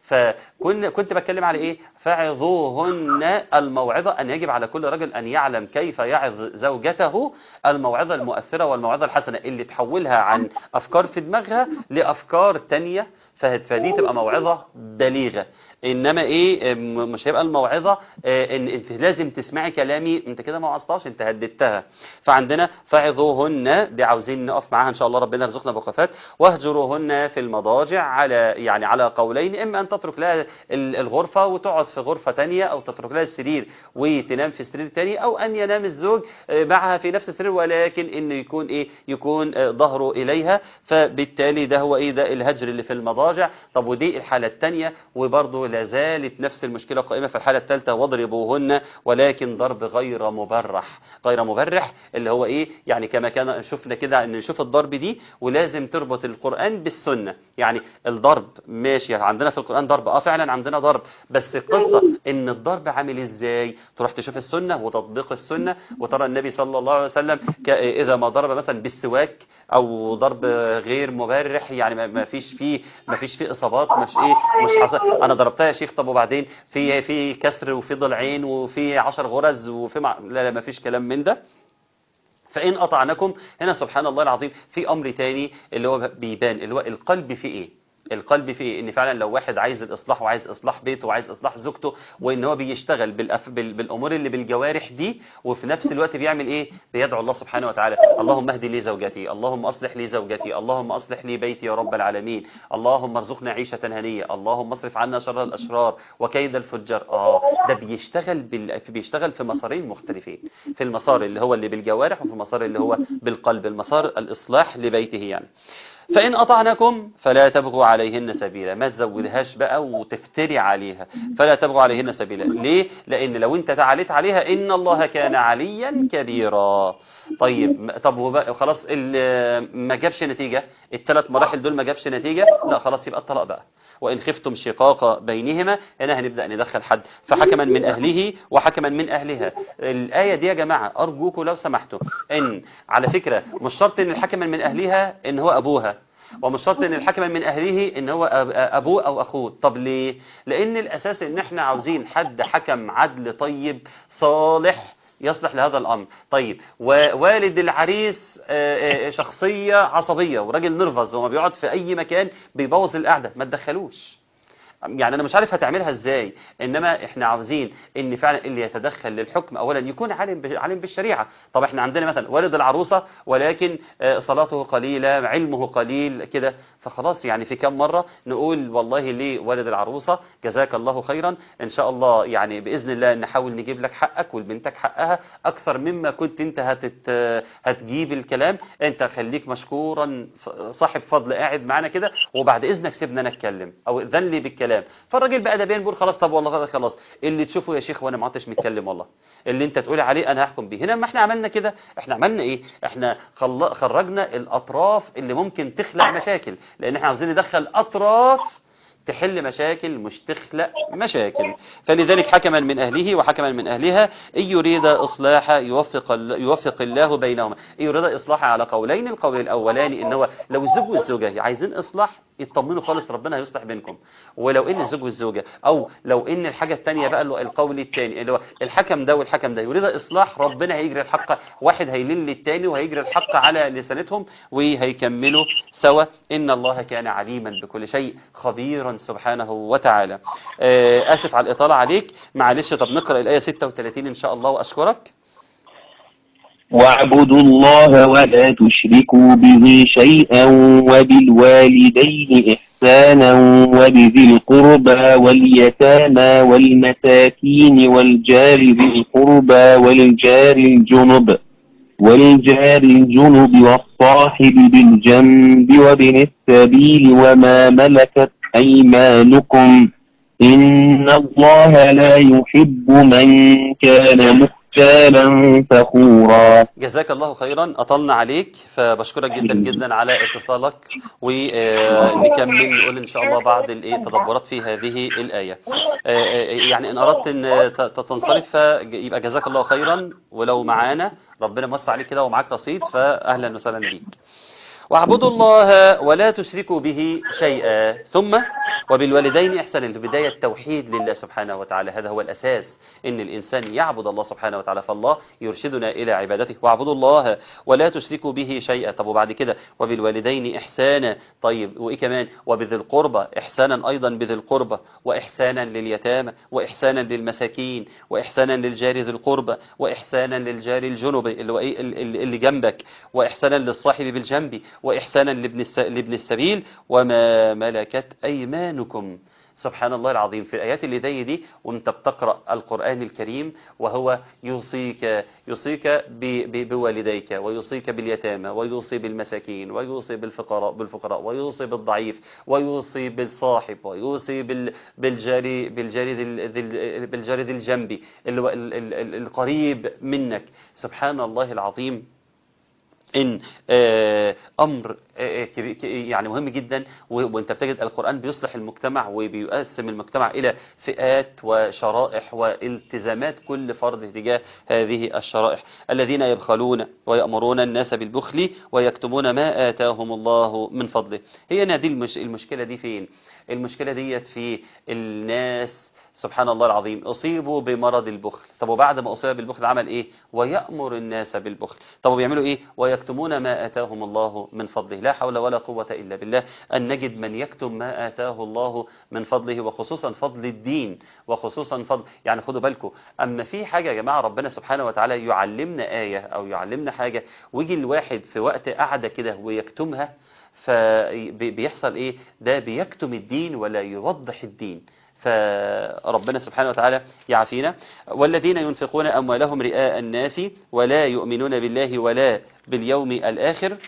فكنت كنت بتكلم على ايه؟ فعظوهن الموعظة، ان يجب على كل رجل ان يعلم كيف يعظ زوجته الموعظة المؤثرة والموعظة الحسنة اللي تحولها عن افكار في دماغها لافكار تانية، فدي تبقى موعظة بليغة. انما ايه، مش هيبقى الموعظة ان انت لازم تسمعي كلامي، انت كده ما وعظتهاش، انت هددتها. فعندنا فعظوهن دي عاوزين نقف معاها ان شاء الله، ربنا يرزقنا بوقفات. واهجروهن في المضاجع، على يعني على قولين، اما ان تترك لها الغرفة وتقعد في غرفة تانية، او تترك لها السرير وتنام في سرير تاني، او ان ينام الزوج معها في نفس السرير، ولكن انه يكون ايه، يكون ظهره اليها. فبالتالي ده هو ايه، ده الهجر اللي في المضاجع. طب ودي الحالة الثانية، وبرضه لا زالت نفس المشكلة قائمة في الحالة الثالثة، واضربوهن ولكن ضرب غير مبرح. غير مبرح اللي هو ايه، يعني كما كان شفنا كده ان نشوف الضرب دي، ولازم تربط القرآن بالسنة. يعني الضرب ماشي، عندنا في القرآن ضرب، اه فعلا عندنا ضرب، بس القصة ان الضرب عامل ازاي، تروح تشوف السنة وتطبيق السنة، وترى النبي صلى الله عليه وسلم اذا ما ضرب مثلا بالسواك او ضرب غير مبرح، يعني ما فيش فيه ما فيش فيه اصابات، مش ايه، مش حصل انا ضربتها يا شيخ طب وبعدين في في كسر وفي ضلعين وفي عشر غرز وفي مع... لا لا ما فيش كلام من ده. فإن أطعنكم هنا سبحان الله العظيم في أمر تاني اللي هو بيبان، اللي هو القلب في إيه. القلب في إيه؟ إن فعلا لو واحد عايز الإصلاح وعايز إصلاح بيته وعايز إصلاح زوجته، وإن هو بيشتغل بالأف... بال... بالأمور اللي بالجوارح دي، وفي نفس الوقت بيعمل إيه؟ بيدعو الله سبحانه وتعالى، اللهم اهدي لي زوجتي، اللهم أصلح لي زوجتي، اللهم أصلح لي بيتي يا رب العالمين، اللهم ارزقنا عيشة هنية، اللهم اصرف عنا شر الأشرار وكيد الفجار. آه ده بيشتغل بال... بيشتغل في مسارين مختلفين، في المسار اللي هو اللي بالجوارح، وفي المسار اللي هو بالقلب، المسار الإصلاح لبيته يعني. فإن أطعنكم فلا تبغوا عليهن سبيلا، ما تزودهاش بقى وتفتري عليها، فلا تبغوا عليهن سبيلا. ليه؟ لأن لو أنت تعاليت عليها إن الله كان عليا كبيرا. طيب طب خلاص ما جابش نتيجة، الثلاث مراحل دول ما جابش نتيجة، لا خلاص يبقى الطلاق بقى. وإن خفتم شقاق بينهما، هنا هنبدأ ندخل حد، فحكما من أهله وحكما من أهلها. الآية دي يا جماعة أرجوكم لو سمحتوا، إن على فكرة مش شرط إن الحكما من أهلها إن هو أبوها، ومش شرط ان الحكم من اهله ان هو ابوه او اخوه. طب ليه؟ لان الاساس ان احنا عاوزين حد حكم عدل طيب صالح يصلح لهذا الامر. طيب ووالد العريس شخصية عصبية وراجل نرفز وما بيقعد في اي مكان بيبوظ القعدة، ما تدخلوش. يعني انا مش عارف هتعملها ازاي، انما احنا عاوزين ان فعلا اللي يتدخل للحكم اولا يكون عالم عالم بالشريعه. طب احنا عندنا مثلا والد العروسه ولكن صلاته قليله، علمه قليل كده، فخلاص يعني في كم مره نقول والله ليه والد العروسه جزاك الله خيرا، ان شاء الله يعني باذن الله نحاول نجيب لك حقك ولبنتك حقها اكثر مما كنت انت هتت هتجيب الكلام، انت خليك مشكورا صاحب فضل قاعد معانا كده، وبعد اذنك سيبنا نتكلم او اذن لي بالكلام. فالراجل بقى ده بين بيقول خلاص طب والله خلاص اللي تشوفه يا شيخ وانا ما عدتش متكلم، والله اللي انت تقولي عليه انا هحكم بيه. هنا ما احنا عملنا كده، احنا عملنا ايه؟ احنا خرجنا الاطراف اللي ممكن تخلق مشاكل، لان احنا عاوزين ندخل اطراف تحل مشاكل مش تخلق مشاكل. فلذلك حكما من أهله وحكما من أهلها إن يريد إصلاح يوفق يوفق الله بينهما. إن يريد إصلاح على قولين، القول الأولاني إن هو لو الزوج والزوجة عايزين إصلاح يطمنوا خالص ربنا هيصلح بينكم، ولو ان الزوج والزوجه او لو ان الحاجه الثانيه بقى القول الثاني اللي هو الحكم ده والحكم ده يريد اصلاح، ربنا هيجري الحق، واحد هيلل للثاني وهيجري الحق على لسانتهم وهيكملوا سوا. ان الله كان عليما بكل شيء خبيرا سبحانه وتعالى. اسف على الاطاله عليك، معلش. طب نقرا الايه ستة وثلاثين ان شاء الله واشكرك. واعبدوا الله ولا تشركوا به شيئا وبالوالدين إحسانا وبذي القربى واليتامى والمساكين والجار ذي القربى والجار الجنب والجار الجنب والصاحب بالجنب وابن السبيل وما ملكت أيمانكم إن الله لا يحب من كان مختالا فخورا. جزاك الله خيرا، أطلنا عليك، فبشكرك جدا جدا على اتصالك، ونكمل نقول إن شاء الله بعض التدبرات في هذه الآية. يعني إن أردت أن تنصرف يبقى جزاك الله خيرا، ولو معانا ربنا موسع عليك كده ومعاك رصيد فأهلا وسهلا بيك. واعبدوا الله ولا تشركوا به شيئا، ثم وبالوالدين إحسانا. البداية التوحيد لله سبحانه وتعالى، هذا هو الأساس، إن الإنسان يعبد الله سبحانه وتعالى، فالله يرشدنا إلى عبادته. واعبدوا الله ولا تشركوا به شيئا. طب وبعد كده وبالوالدين إحسانا. طيب وإيه كمان؟ وبذي القربى إحسانا، أيضا بذي القربى، وإحسانا لليتامى، وإحسانا للمساكين، وإحسانا للجار ذي القربى، وإحسانا للجار الجنب اللي هو إيه اللي جنبك، وإحسانا للصاحب بالجنب، وإحسانا لابن لابن السبيل، وما ملكت أيمانكم. سبحان الله العظيم. في الآيات اللي زي دي وانت بتقرأ القرآن الكريم وهو يوصيك يوصيك بوالديك، ويوصيك باليتامى، ويوصي بالمساكين، ويوصي بالفقراء بالفقراء ويوصي بالضعيف، ويوصي بالصاحب، ويوصي بالجاري بالجاري بالجاري ذي الجنب اللي هو القريب منك. سبحان الله العظيم. إن أمر يعني مهم جدا، وانت بتجد القرآن بيصلح المجتمع وبيقسم المجتمع إلى فئات وشرائح والتزامات كل فرد تجاه هذه الشرائح. الذين يبخلون ويأمرون الناس بالبخل ويكتمون ما آتاهم الله من فضله. هي دي المشكلة دي فين؟ المشكلة ديت في الناس سبحان الله العظيم أصيبوا بمرض البخل. طب وبعد ما أصيب بالبخل عمل إيه؟ ويأمر الناس بالبخل. طب وبيعملوا إيه؟ ويكتمون ما آتاهم الله من فضله. لا حول ولا قوة إلا بالله أن نجد من يكتم ما آتاه الله من فضله، وخصوصا فضل الدين، وخصوصا فضل يعني خدوا بالكم. أما في حاجة يا جماعة ربنا سبحانه وتعالى يعلمنا آية أو يعلمنا حاجة ويجي الواحد في وقت قعدة كده ويكتمها، فبيحصل إيه؟ ده بيكتم الدين ولا يوضح الدين. فربنا سبحانه وتعالى يعافينا. والذين ينفقون أموالهم رئاء الناس ولا يؤمنون بالله ولا باليوم الآخر،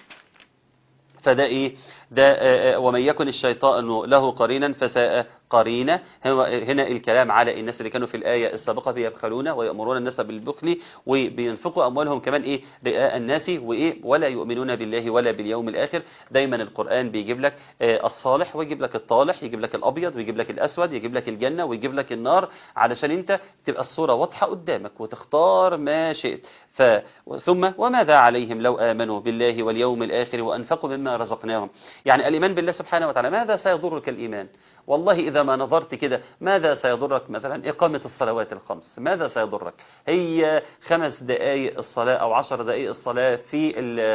فده إيه؟ ده ومن يكن الشيطان له قرينا فساء قرينة. هنا الكلام على الناس اللي كانوا في الآية السابقة بيبخلون ويأمرون الناس بالبخل وبينفقوا أموالهم كمان إيه؟ رئاء الناس وإيه؟ ولا يؤمنون بالله ولا باليوم الآخر. دايما القرآن بيجيب لك الصالح ويجيب لك الطالح، يجيب لك الأبيض ويجيب لك الأسود، يجيب لك الجنة ويجيب لك النار، علشان أنت تبقى الصورة واضحة قدامك وتختار ما شئت. ف... ثم وماذا عليهم لو آمنوا بالله واليوم الآخر وأنفقوا مما رزقناهم. يعني الإيمان بالله سبحانه وتعالى، ماذا سيضرك الإيمان؟ والله إذا ما نظرت كده ماذا سيضرك؟ مثلا إقامة الصلوات الخمس، ماذا سيضرك؟ هي خمس دقائق الصلاة أو عشر دقائق الصلاة في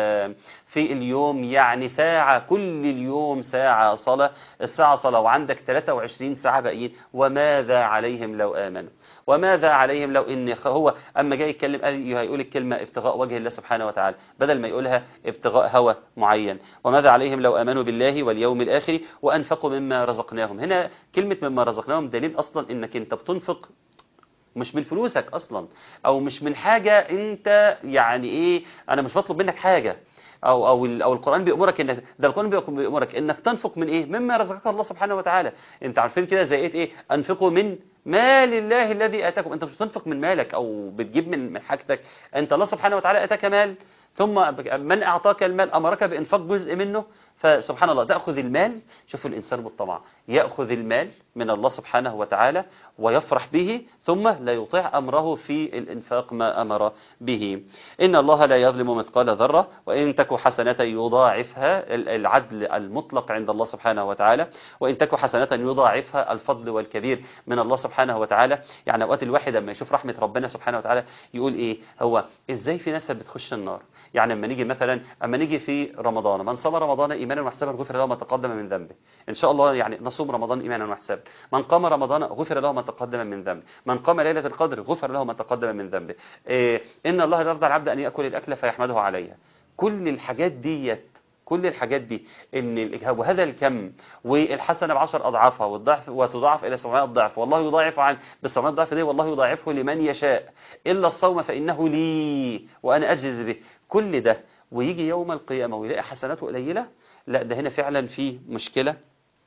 في اليوم، يعني ساعة كل اليوم ساعة صلاة، الساعة صلاة وعندك ثلاثة وعشرين ساعة باقيين. وماذا عليهم لو آمنوا؟ وماذا عليهم لو إن هو أما جاي يتكلم قال هيقول الكلمة ابتغاء وجه الله سبحانه وتعالى بدل ما يقولها ابتغاء هوى معين. وماذا عليهم لو آمنوا بالله واليوم الآخر وأنفقوا مما رزقناهم. هنا كلمة مما رزقناهم دليل أصلا إنك أنت بتنفق مش من فلوسك أصلا، أو مش من حاجة أنت يعني إيه، أنا مش بطلب منك حاجة، أو أو أو القرآن بيأمرك إنك ده القرآن بيأمرك إنك تنفق من إيه؟ مما رزقك الله سبحانه وتعالى. أنت عارفين كده زي إيه؟ أنفقوا من مال الله الذي آتاكم. أنت مش بتنفق من مالك أو بتجيب من من حاجتك، أنت الله سبحانه وتعالى آتاك مال، ثم من أعطاك المال أمرك بإنفاق جزء منه. فسبحان الله تأخذ المال. شوفوا الإنسان بالطمع يأخذ المال من الله سبحانه وتعالى ويفرح به، ثم لا يطيع أمره في الإنفاق ما أمر به. إن الله لا يظلم مثقال ذرة وإن تك حسنة يضاعفها، العدل المطلق عند الله سبحانه وتعالى، وإن تك حسنة يضاعفها، الفضل والكبير من الله سبحانه وتعالى. يعني أوقات الواحد لما يشوف رحمة ربنا سبحانه وتعالى يقول إيه؟ هو إزاي في ناس بتخش النار؟ يعني اما نيجي مثلا اما نيجي في رمضان، من صام رمضان ايمانا واحتسابا غفر له ما تقدم من ذنبه. ان شاء الله يعني نصوم رمضان ايمانا واحتسابا. من قام رمضان غفر له ما تقدم من ذنبه. من قام ليله القدر غفر له ما تقدم من ذنبه. إيه ان الله يرضى العبد ان ياكل الاكله فيحمده عليها. كل الحاجات ديت كل الحاجات دي ان وهذا الكم والحسنه بعشر اضعافها والضعف وتضاعف الى سبعمائة ضعف، والله يضاعف عن بالسبعمائة ضعف دي، والله يضاعفه لمن يشاء الا الصوم فانه لي وانا اجزي به. كل ده ويجي يوم القيامه ويلاقي حسناته قليله، لا ده هنا فعلا في مشكله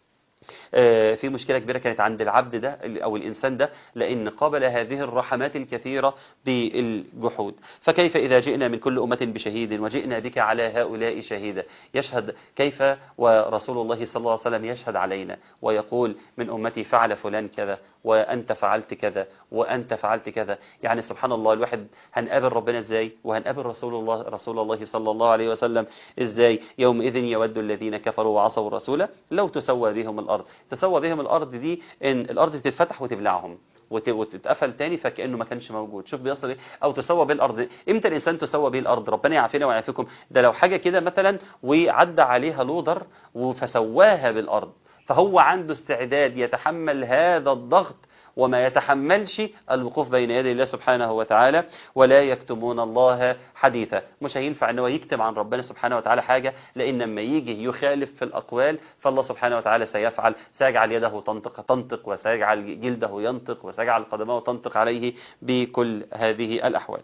في مشكلة كبيرة كانت عند العبد ده أو الإنسان ده، لأن قابل هذه الرحمات الكثيرة بالجحود. فكيف إذا جئنا من كل أمة بشهيد وجئنا بك على هؤلاء شهيدا؟ يشهد كيف ورسول الله صلى الله عليه وسلم يشهد علينا ويقول من أمتي فعل فلان كذا وأنت فعلت كذا وأنت فعلت كذا. يعني سبحان الله، الواحد هنقابل ربنا إزاي وهنقابل رسول الله رسول الله صلى الله عليه وسلم إزاي؟ يومئذ يود الذين كفروا وعصوا الرسول لو تسوى بهم الأرض. تسوى بهم الأرض دي إن الأرض تتفتح وتبلعهم وتتقفل تاني فكأنه ما كانش موجود. شوف بيصل ايه. او تسوى به الارض. امتى الانسان تسوى به الارض؟ ربنا يعافينا ويعافيكم. ده لو حاجه كده مثلا وعدى عليها لودر فسواها بالارض، فهو عنده استعداد يتحمل هذا الضغط وما يتحملش الوقوف بين يدي الله سبحانه وتعالى. ولا يكتمون الله حديثا. مش هينفع ان هو يكتم عن ربنا سبحانه وتعالى حاجة، لان لما يجي يخالف في الاقوال فالله سبحانه وتعالى سيفعل. سيجعل يده تنطق تنطق وسيجعل جلده ينطق وسيجعل قدمه تنطق عليه بكل هذه الاحوال.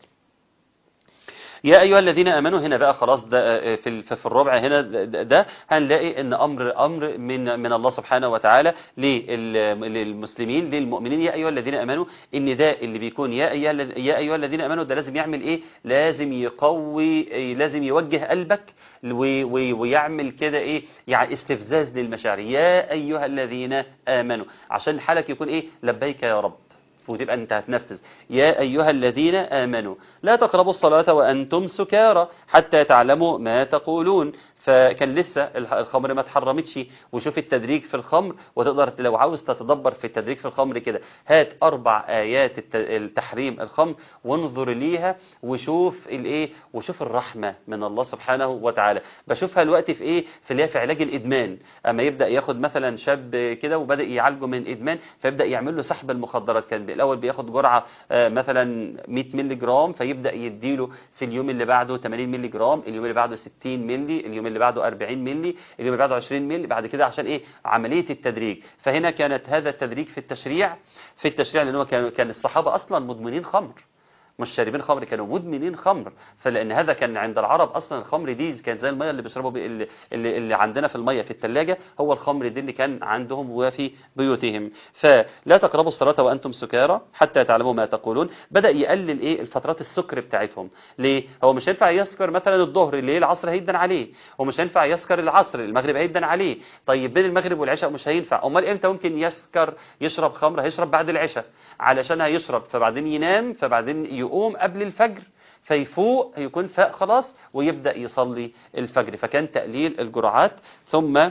يا أيها الذين آمنوا، هنا بقى خلاص ده في في الربع هنا ده هنلاقي ان امر امر من من الله سبحانه وتعالى للمسلمين للمؤمنين. يا أيها الذين آمنوا، ان ده اللي بيكون يا أيها يا أيها الذين آمنوا ده لازم يعمل ايه؟ لازم يقوي، لازم يوجه قلبك ويعمل كده ايه يعني استفزاز للمشاعر. يا أيها الذين آمنوا، عشان حالك يكون ايه؟ لبيك يا رب، وتبقى انت هتنفذ. يا أيها الذين آمنوا لا تقربوا الصلاة وأنتم سكارى حتى تعلموا ما تقولون. فكان لسه الخمر ما اتحرمتش. وشوف التدريج في الخمر، وتقدر لو عاوز تتدبر في التدريج في الخمر كده، هات أربع آيات التحريم الخمر وانظر ليها وشوف الايه وشوف الرحمة من الله سبحانه وتعالى. بشوفها الوقت في ايه؟ في اللي هي في علاج الإدمان. اما يبدأ ياخد مثلا شاب كده وبدأ يعالجه من الإدمان، فيبدأ يعمل له سحب المخدرات. كان الأول بياخد جرعة مثلا مئة مللي جرام، فيبدأ يديله في اليوم اللي بعده ثمانين مللي جرام، اليوم اللي بعده ستين مللي، اليوم اللي بعده أربعين مللي، اليوم اللي بعده عشرين مللي، بعد كده عشان ايه؟ عملية التدريج. فهنا كانت هذا التدريج في التشريع في التشريع لأنه كان كان الصحابة أصلا مدمنين خمر، مش شاربين خمر، كانوا مدمنين خمر. فلان هذا كان عند العرب اصلا الخمر دي كان زي الميه اللي بيشربوا بي اللي, اللي عندنا في الميه في الثلاجه، هو الخمر دي اللي كان عندهم وفي بيوتهم. فلا تقربوا الصلاه وانتم سكارى حتى تعلموا ما تقولون. بدا يقلل ايه الفترات السكر بتاعتهم. ليه؟ هو مش هينفع يسكر مثلا الظهر، الليل العصر هيدن عليه، ومش هينفع يسكر العصر، المغرب هيدن عليه. طيب بين المغرب والعشاء مش هينفع. امال امتى ممكن يسكر يشرب خمر؟ هيشرب بعد العشاء علشان هيشرب فبعدين ينام، فبعدين يقوم قبل الفجر فيفوق يكون فاق خلاص ويبدأ يصلي الفجر. فكان تقليل الجرعات. ثم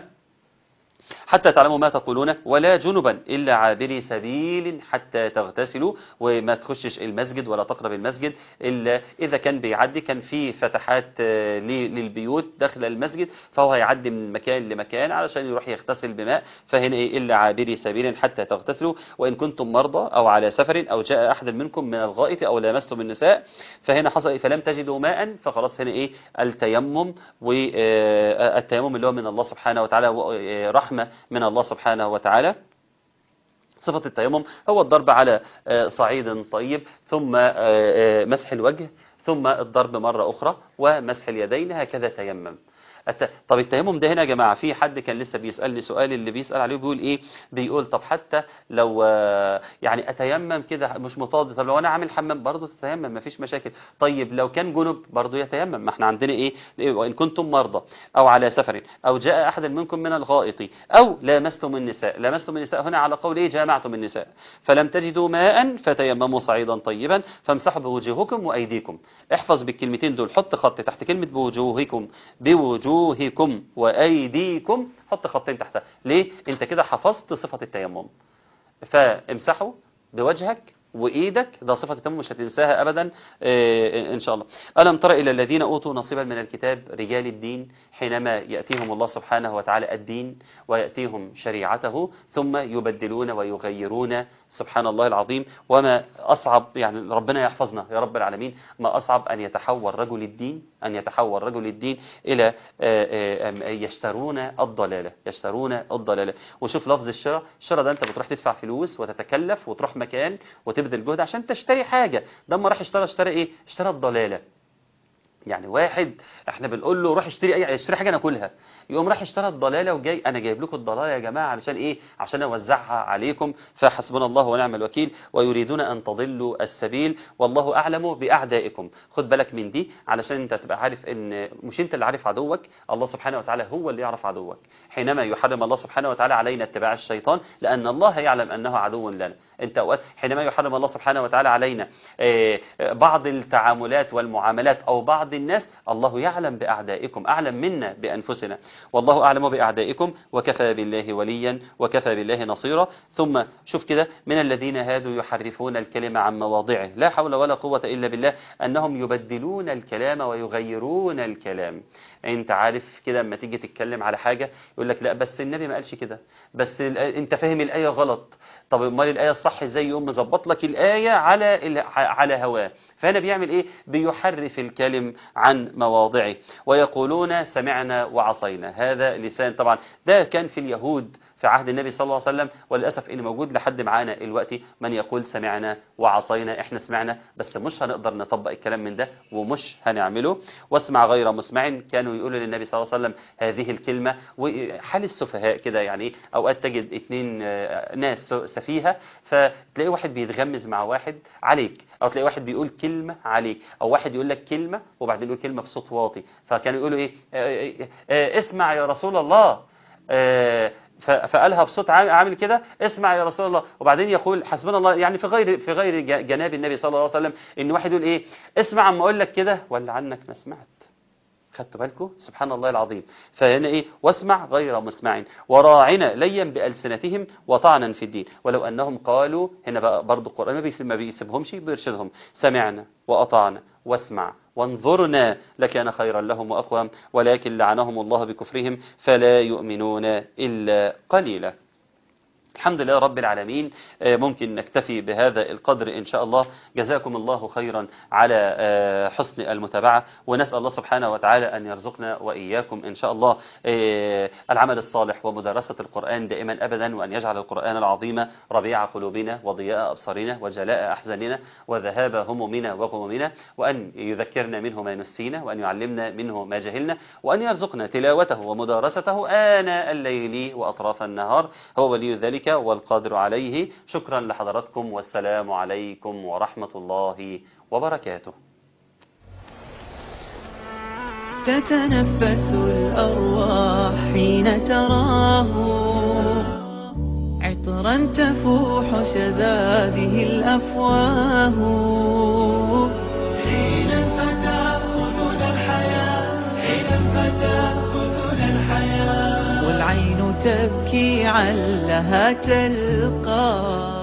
حتى تعلموا ما تقولون ولا جنبا إلا عابري سبيل حتى تغتسلوا. وما تخشش المسجد ولا تقرب المسجد إلا إذا كان بيعدي، كان في فتحات للبيوت داخل المسجد، فهو هيعدي من مكان لمكان علشان يروح يغتسل بماء. فهنا إيه؟ إلا عابري سبيل حتى تغتسلوا. وإن كنتم مرضى أو على سفر أو جاء أحد منكم من الغائط أو لامستم النساء. فهنا حصل إيه؟ فلم تجدوا ماء، فخلاص هنا إيه؟ التيمم. والتيمم اللي هو من الله سبحانه وتعالى رحمة من الله سبحانه وتعالى. صفة التيمم هو الضرب على صعيد طيب، ثم مسح الوجه، ثم الضرب مرة أخرى، ومسح اليدين. هكذا تيمم. طب التيمم ده هنا يا جماعة، في حد كان لسه بيسألني سؤال، اللي بيسأل عليه بيقول ايه؟ بيقول طب حتى لو يعني اتيمم كده مش متوضي، طب لو انا عامل حمام برضه تتيمم مفيش مشاكل. طيب لو كان جنب برضه يتيمم. ما احنا عندنا ايه؟ وان كنتم مرضى او على سفر او جاء احد منكم من الغائط او لامستم النساء. لامستم النساء هنا على قول ايه؟ جامعتم النساء. فلم تجدوا ماء فتيمموا صعيدا طيبا فامسحوا بوجوهكم وايديكم. احفظ بالكلمتين دول، حط خط تحت كلمة بوجوهكم، بوجوهكم وجوهكم وأيديكم، حط خطين تحتها. ليه؟ انت كده حفظت صفة التيمم. فامسحوا بوجهك وإيدك، ده صفة التيمم مش هتنساها أبدا إن شاء الله. ألم تر إلى الذين أوتوا نصيبا من الكتاب رجال الدين، حينما يأتيهم الله سبحانه وتعالى الدين ويأتيهم شريعته ثم يبدلون ويغيرون. سبحان الله العظيم. وما أصعب، يعني ربنا يحفظنا يا رب العالمين، ما أصعب أن يتحول رجل الدين أن يتحول رجل الدين إلى يشترون الضلالة يشترون الضلالة. وشوف لفظ الشراء. الشراء ده أنت بتروح تدفع فلوس وتتكلف وتروح مكان وتبذل جهد عشان تشتري حاجة. ده ما راح اشترى اشترى إيه؟ اشترى الضلالة. يعني واحد احنا بنقول له روح اشتري اي اشتري حاجه ناكلها، يقوم راح اشترى الضلاله وجاي انا جايب لكم الضلاله يا جماعه علشان ايه؟ عشان اوزعها عليكم، فحسبنا الله ونعم الوكيل، ويريدون ان تضلوا السبيل والله اعلم باعدائكم. خد بالك من دي علشان انت تبقى عارف ان مش انت اللي عارف عدوك، الله سبحانه وتعالى هو اللي يعرف عدوك. حينما يحرم الله سبحانه وتعالى علينا اتباع الشيطان لان الله يعلم انه عدو لنا، انت اوقات حينما يحرم الله سبحانه وتعالى علينا بعض التعاملات والمعاملات او بعض الناس، الله يعلم بأعدائكم، أعلم منا بأنفسنا، والله أعلم بأعدائكم وكفى بالله وليا وكفى بالله نصيرا. ثم شوف كده، من الذين هادوا يحرفون الكلمة عن مواضعه، لا حول ولا قوة إلا بالله، أنهم يبدلون الكلام ويغيرون الكلام. أنت عارف كده لما تيجي تتكلم على حاجة يقول لك لا بس النبي ما قالش كده، بس أنت فاهم الآية غلط، طب امال الآية الصح ازاي؟ يقوم مظبط لك الآية على على هواه. فهنا بيعمل ايه؟ بيحرف الكلم عن مواضعه، ويقولون سمعنا وعصينا. هذا لسان طبعا ده كان في اليهود في عهد النبي صلى الله عليه وسلم، وللأسف إن موجود لحد معانا الوقت من يقول سمعنا وعصينا، احنا سمعنا بس مش هنقدر نطبق الكلام من ده ومش هنعمله. واسمع غير مسمع، كانوا يقولوا للنبي صلى الله عليه وسلم هذه الكلمة. وحال السفهاء كده يعني، أوقات تجد اتنين ناس سفيهة فتلاقي واحد بيتغمز مع واحد عليك، أو تلاقي واحد بيقول كلمة عليك، أو واحد يقول لك كلمة وبعدين يقول كلمة بصوت واطي، فكانوا يقولوا إيه اه اه اه اسمع يا رسول الله، اه فقالها بصوت عامل كده اسمع يا رسول الله، وبعدين يقول حسبنا الله، يعني في غير في غير جناب النبي صلى الله عليه وسلم ان واحد يقول ايه اسمع عم اقول لك كده ولا عنك ما سمعت. خدتوا بالكم؟ سبحان الله العظيم. فهنا ايه؟ واسمع غير مسمع وراعنا ليا بألسنتهم وطعنا في الدين ولو انهم قالوا. هنا بقى برضو القرآن ما بيسيبهمش، بيرشدهم سمعنا وأطعنا واسمع وانظرنا لكان خيرا لهم وأقوم ولكن لعنهم الله بكفرهم فلا يؤمنون إلا قليلا. الحمد لله رب العالمين. ممكن نكتفي بهذا القدر إن شاء الله. جزاكم الله خيرا على حسن المتابعة، ونسأل الله سبحانه وتعالى أن يرزقنا وإياكم إن شاء الله العمل الصالح ومدارسة القرآن دائما أبدا، وأن يجعل القرآن العظيم ربيع قلوبنا وضياء أبصارنا وجلاء أحزاننا وذهاب همومنا وغمومنا، وأن يذكرنا منه ما نسينا، وأن يعلمنا منه ما جهلنا، وأن يرزقنا تلاوته ومدارسته آناء الليل وأطراف النهار، هو ولي ذلك والقادر عليه. شكرا لحضراتكم والسلام عليكم ورحمة الله وبركاته. تتنفس الأرواح حين تراه عطرا تفوح شذاذه الأفواه، حين فتأخذنا الحياة حين فتأخذنا الحياة والعين تبكي علها تلقى.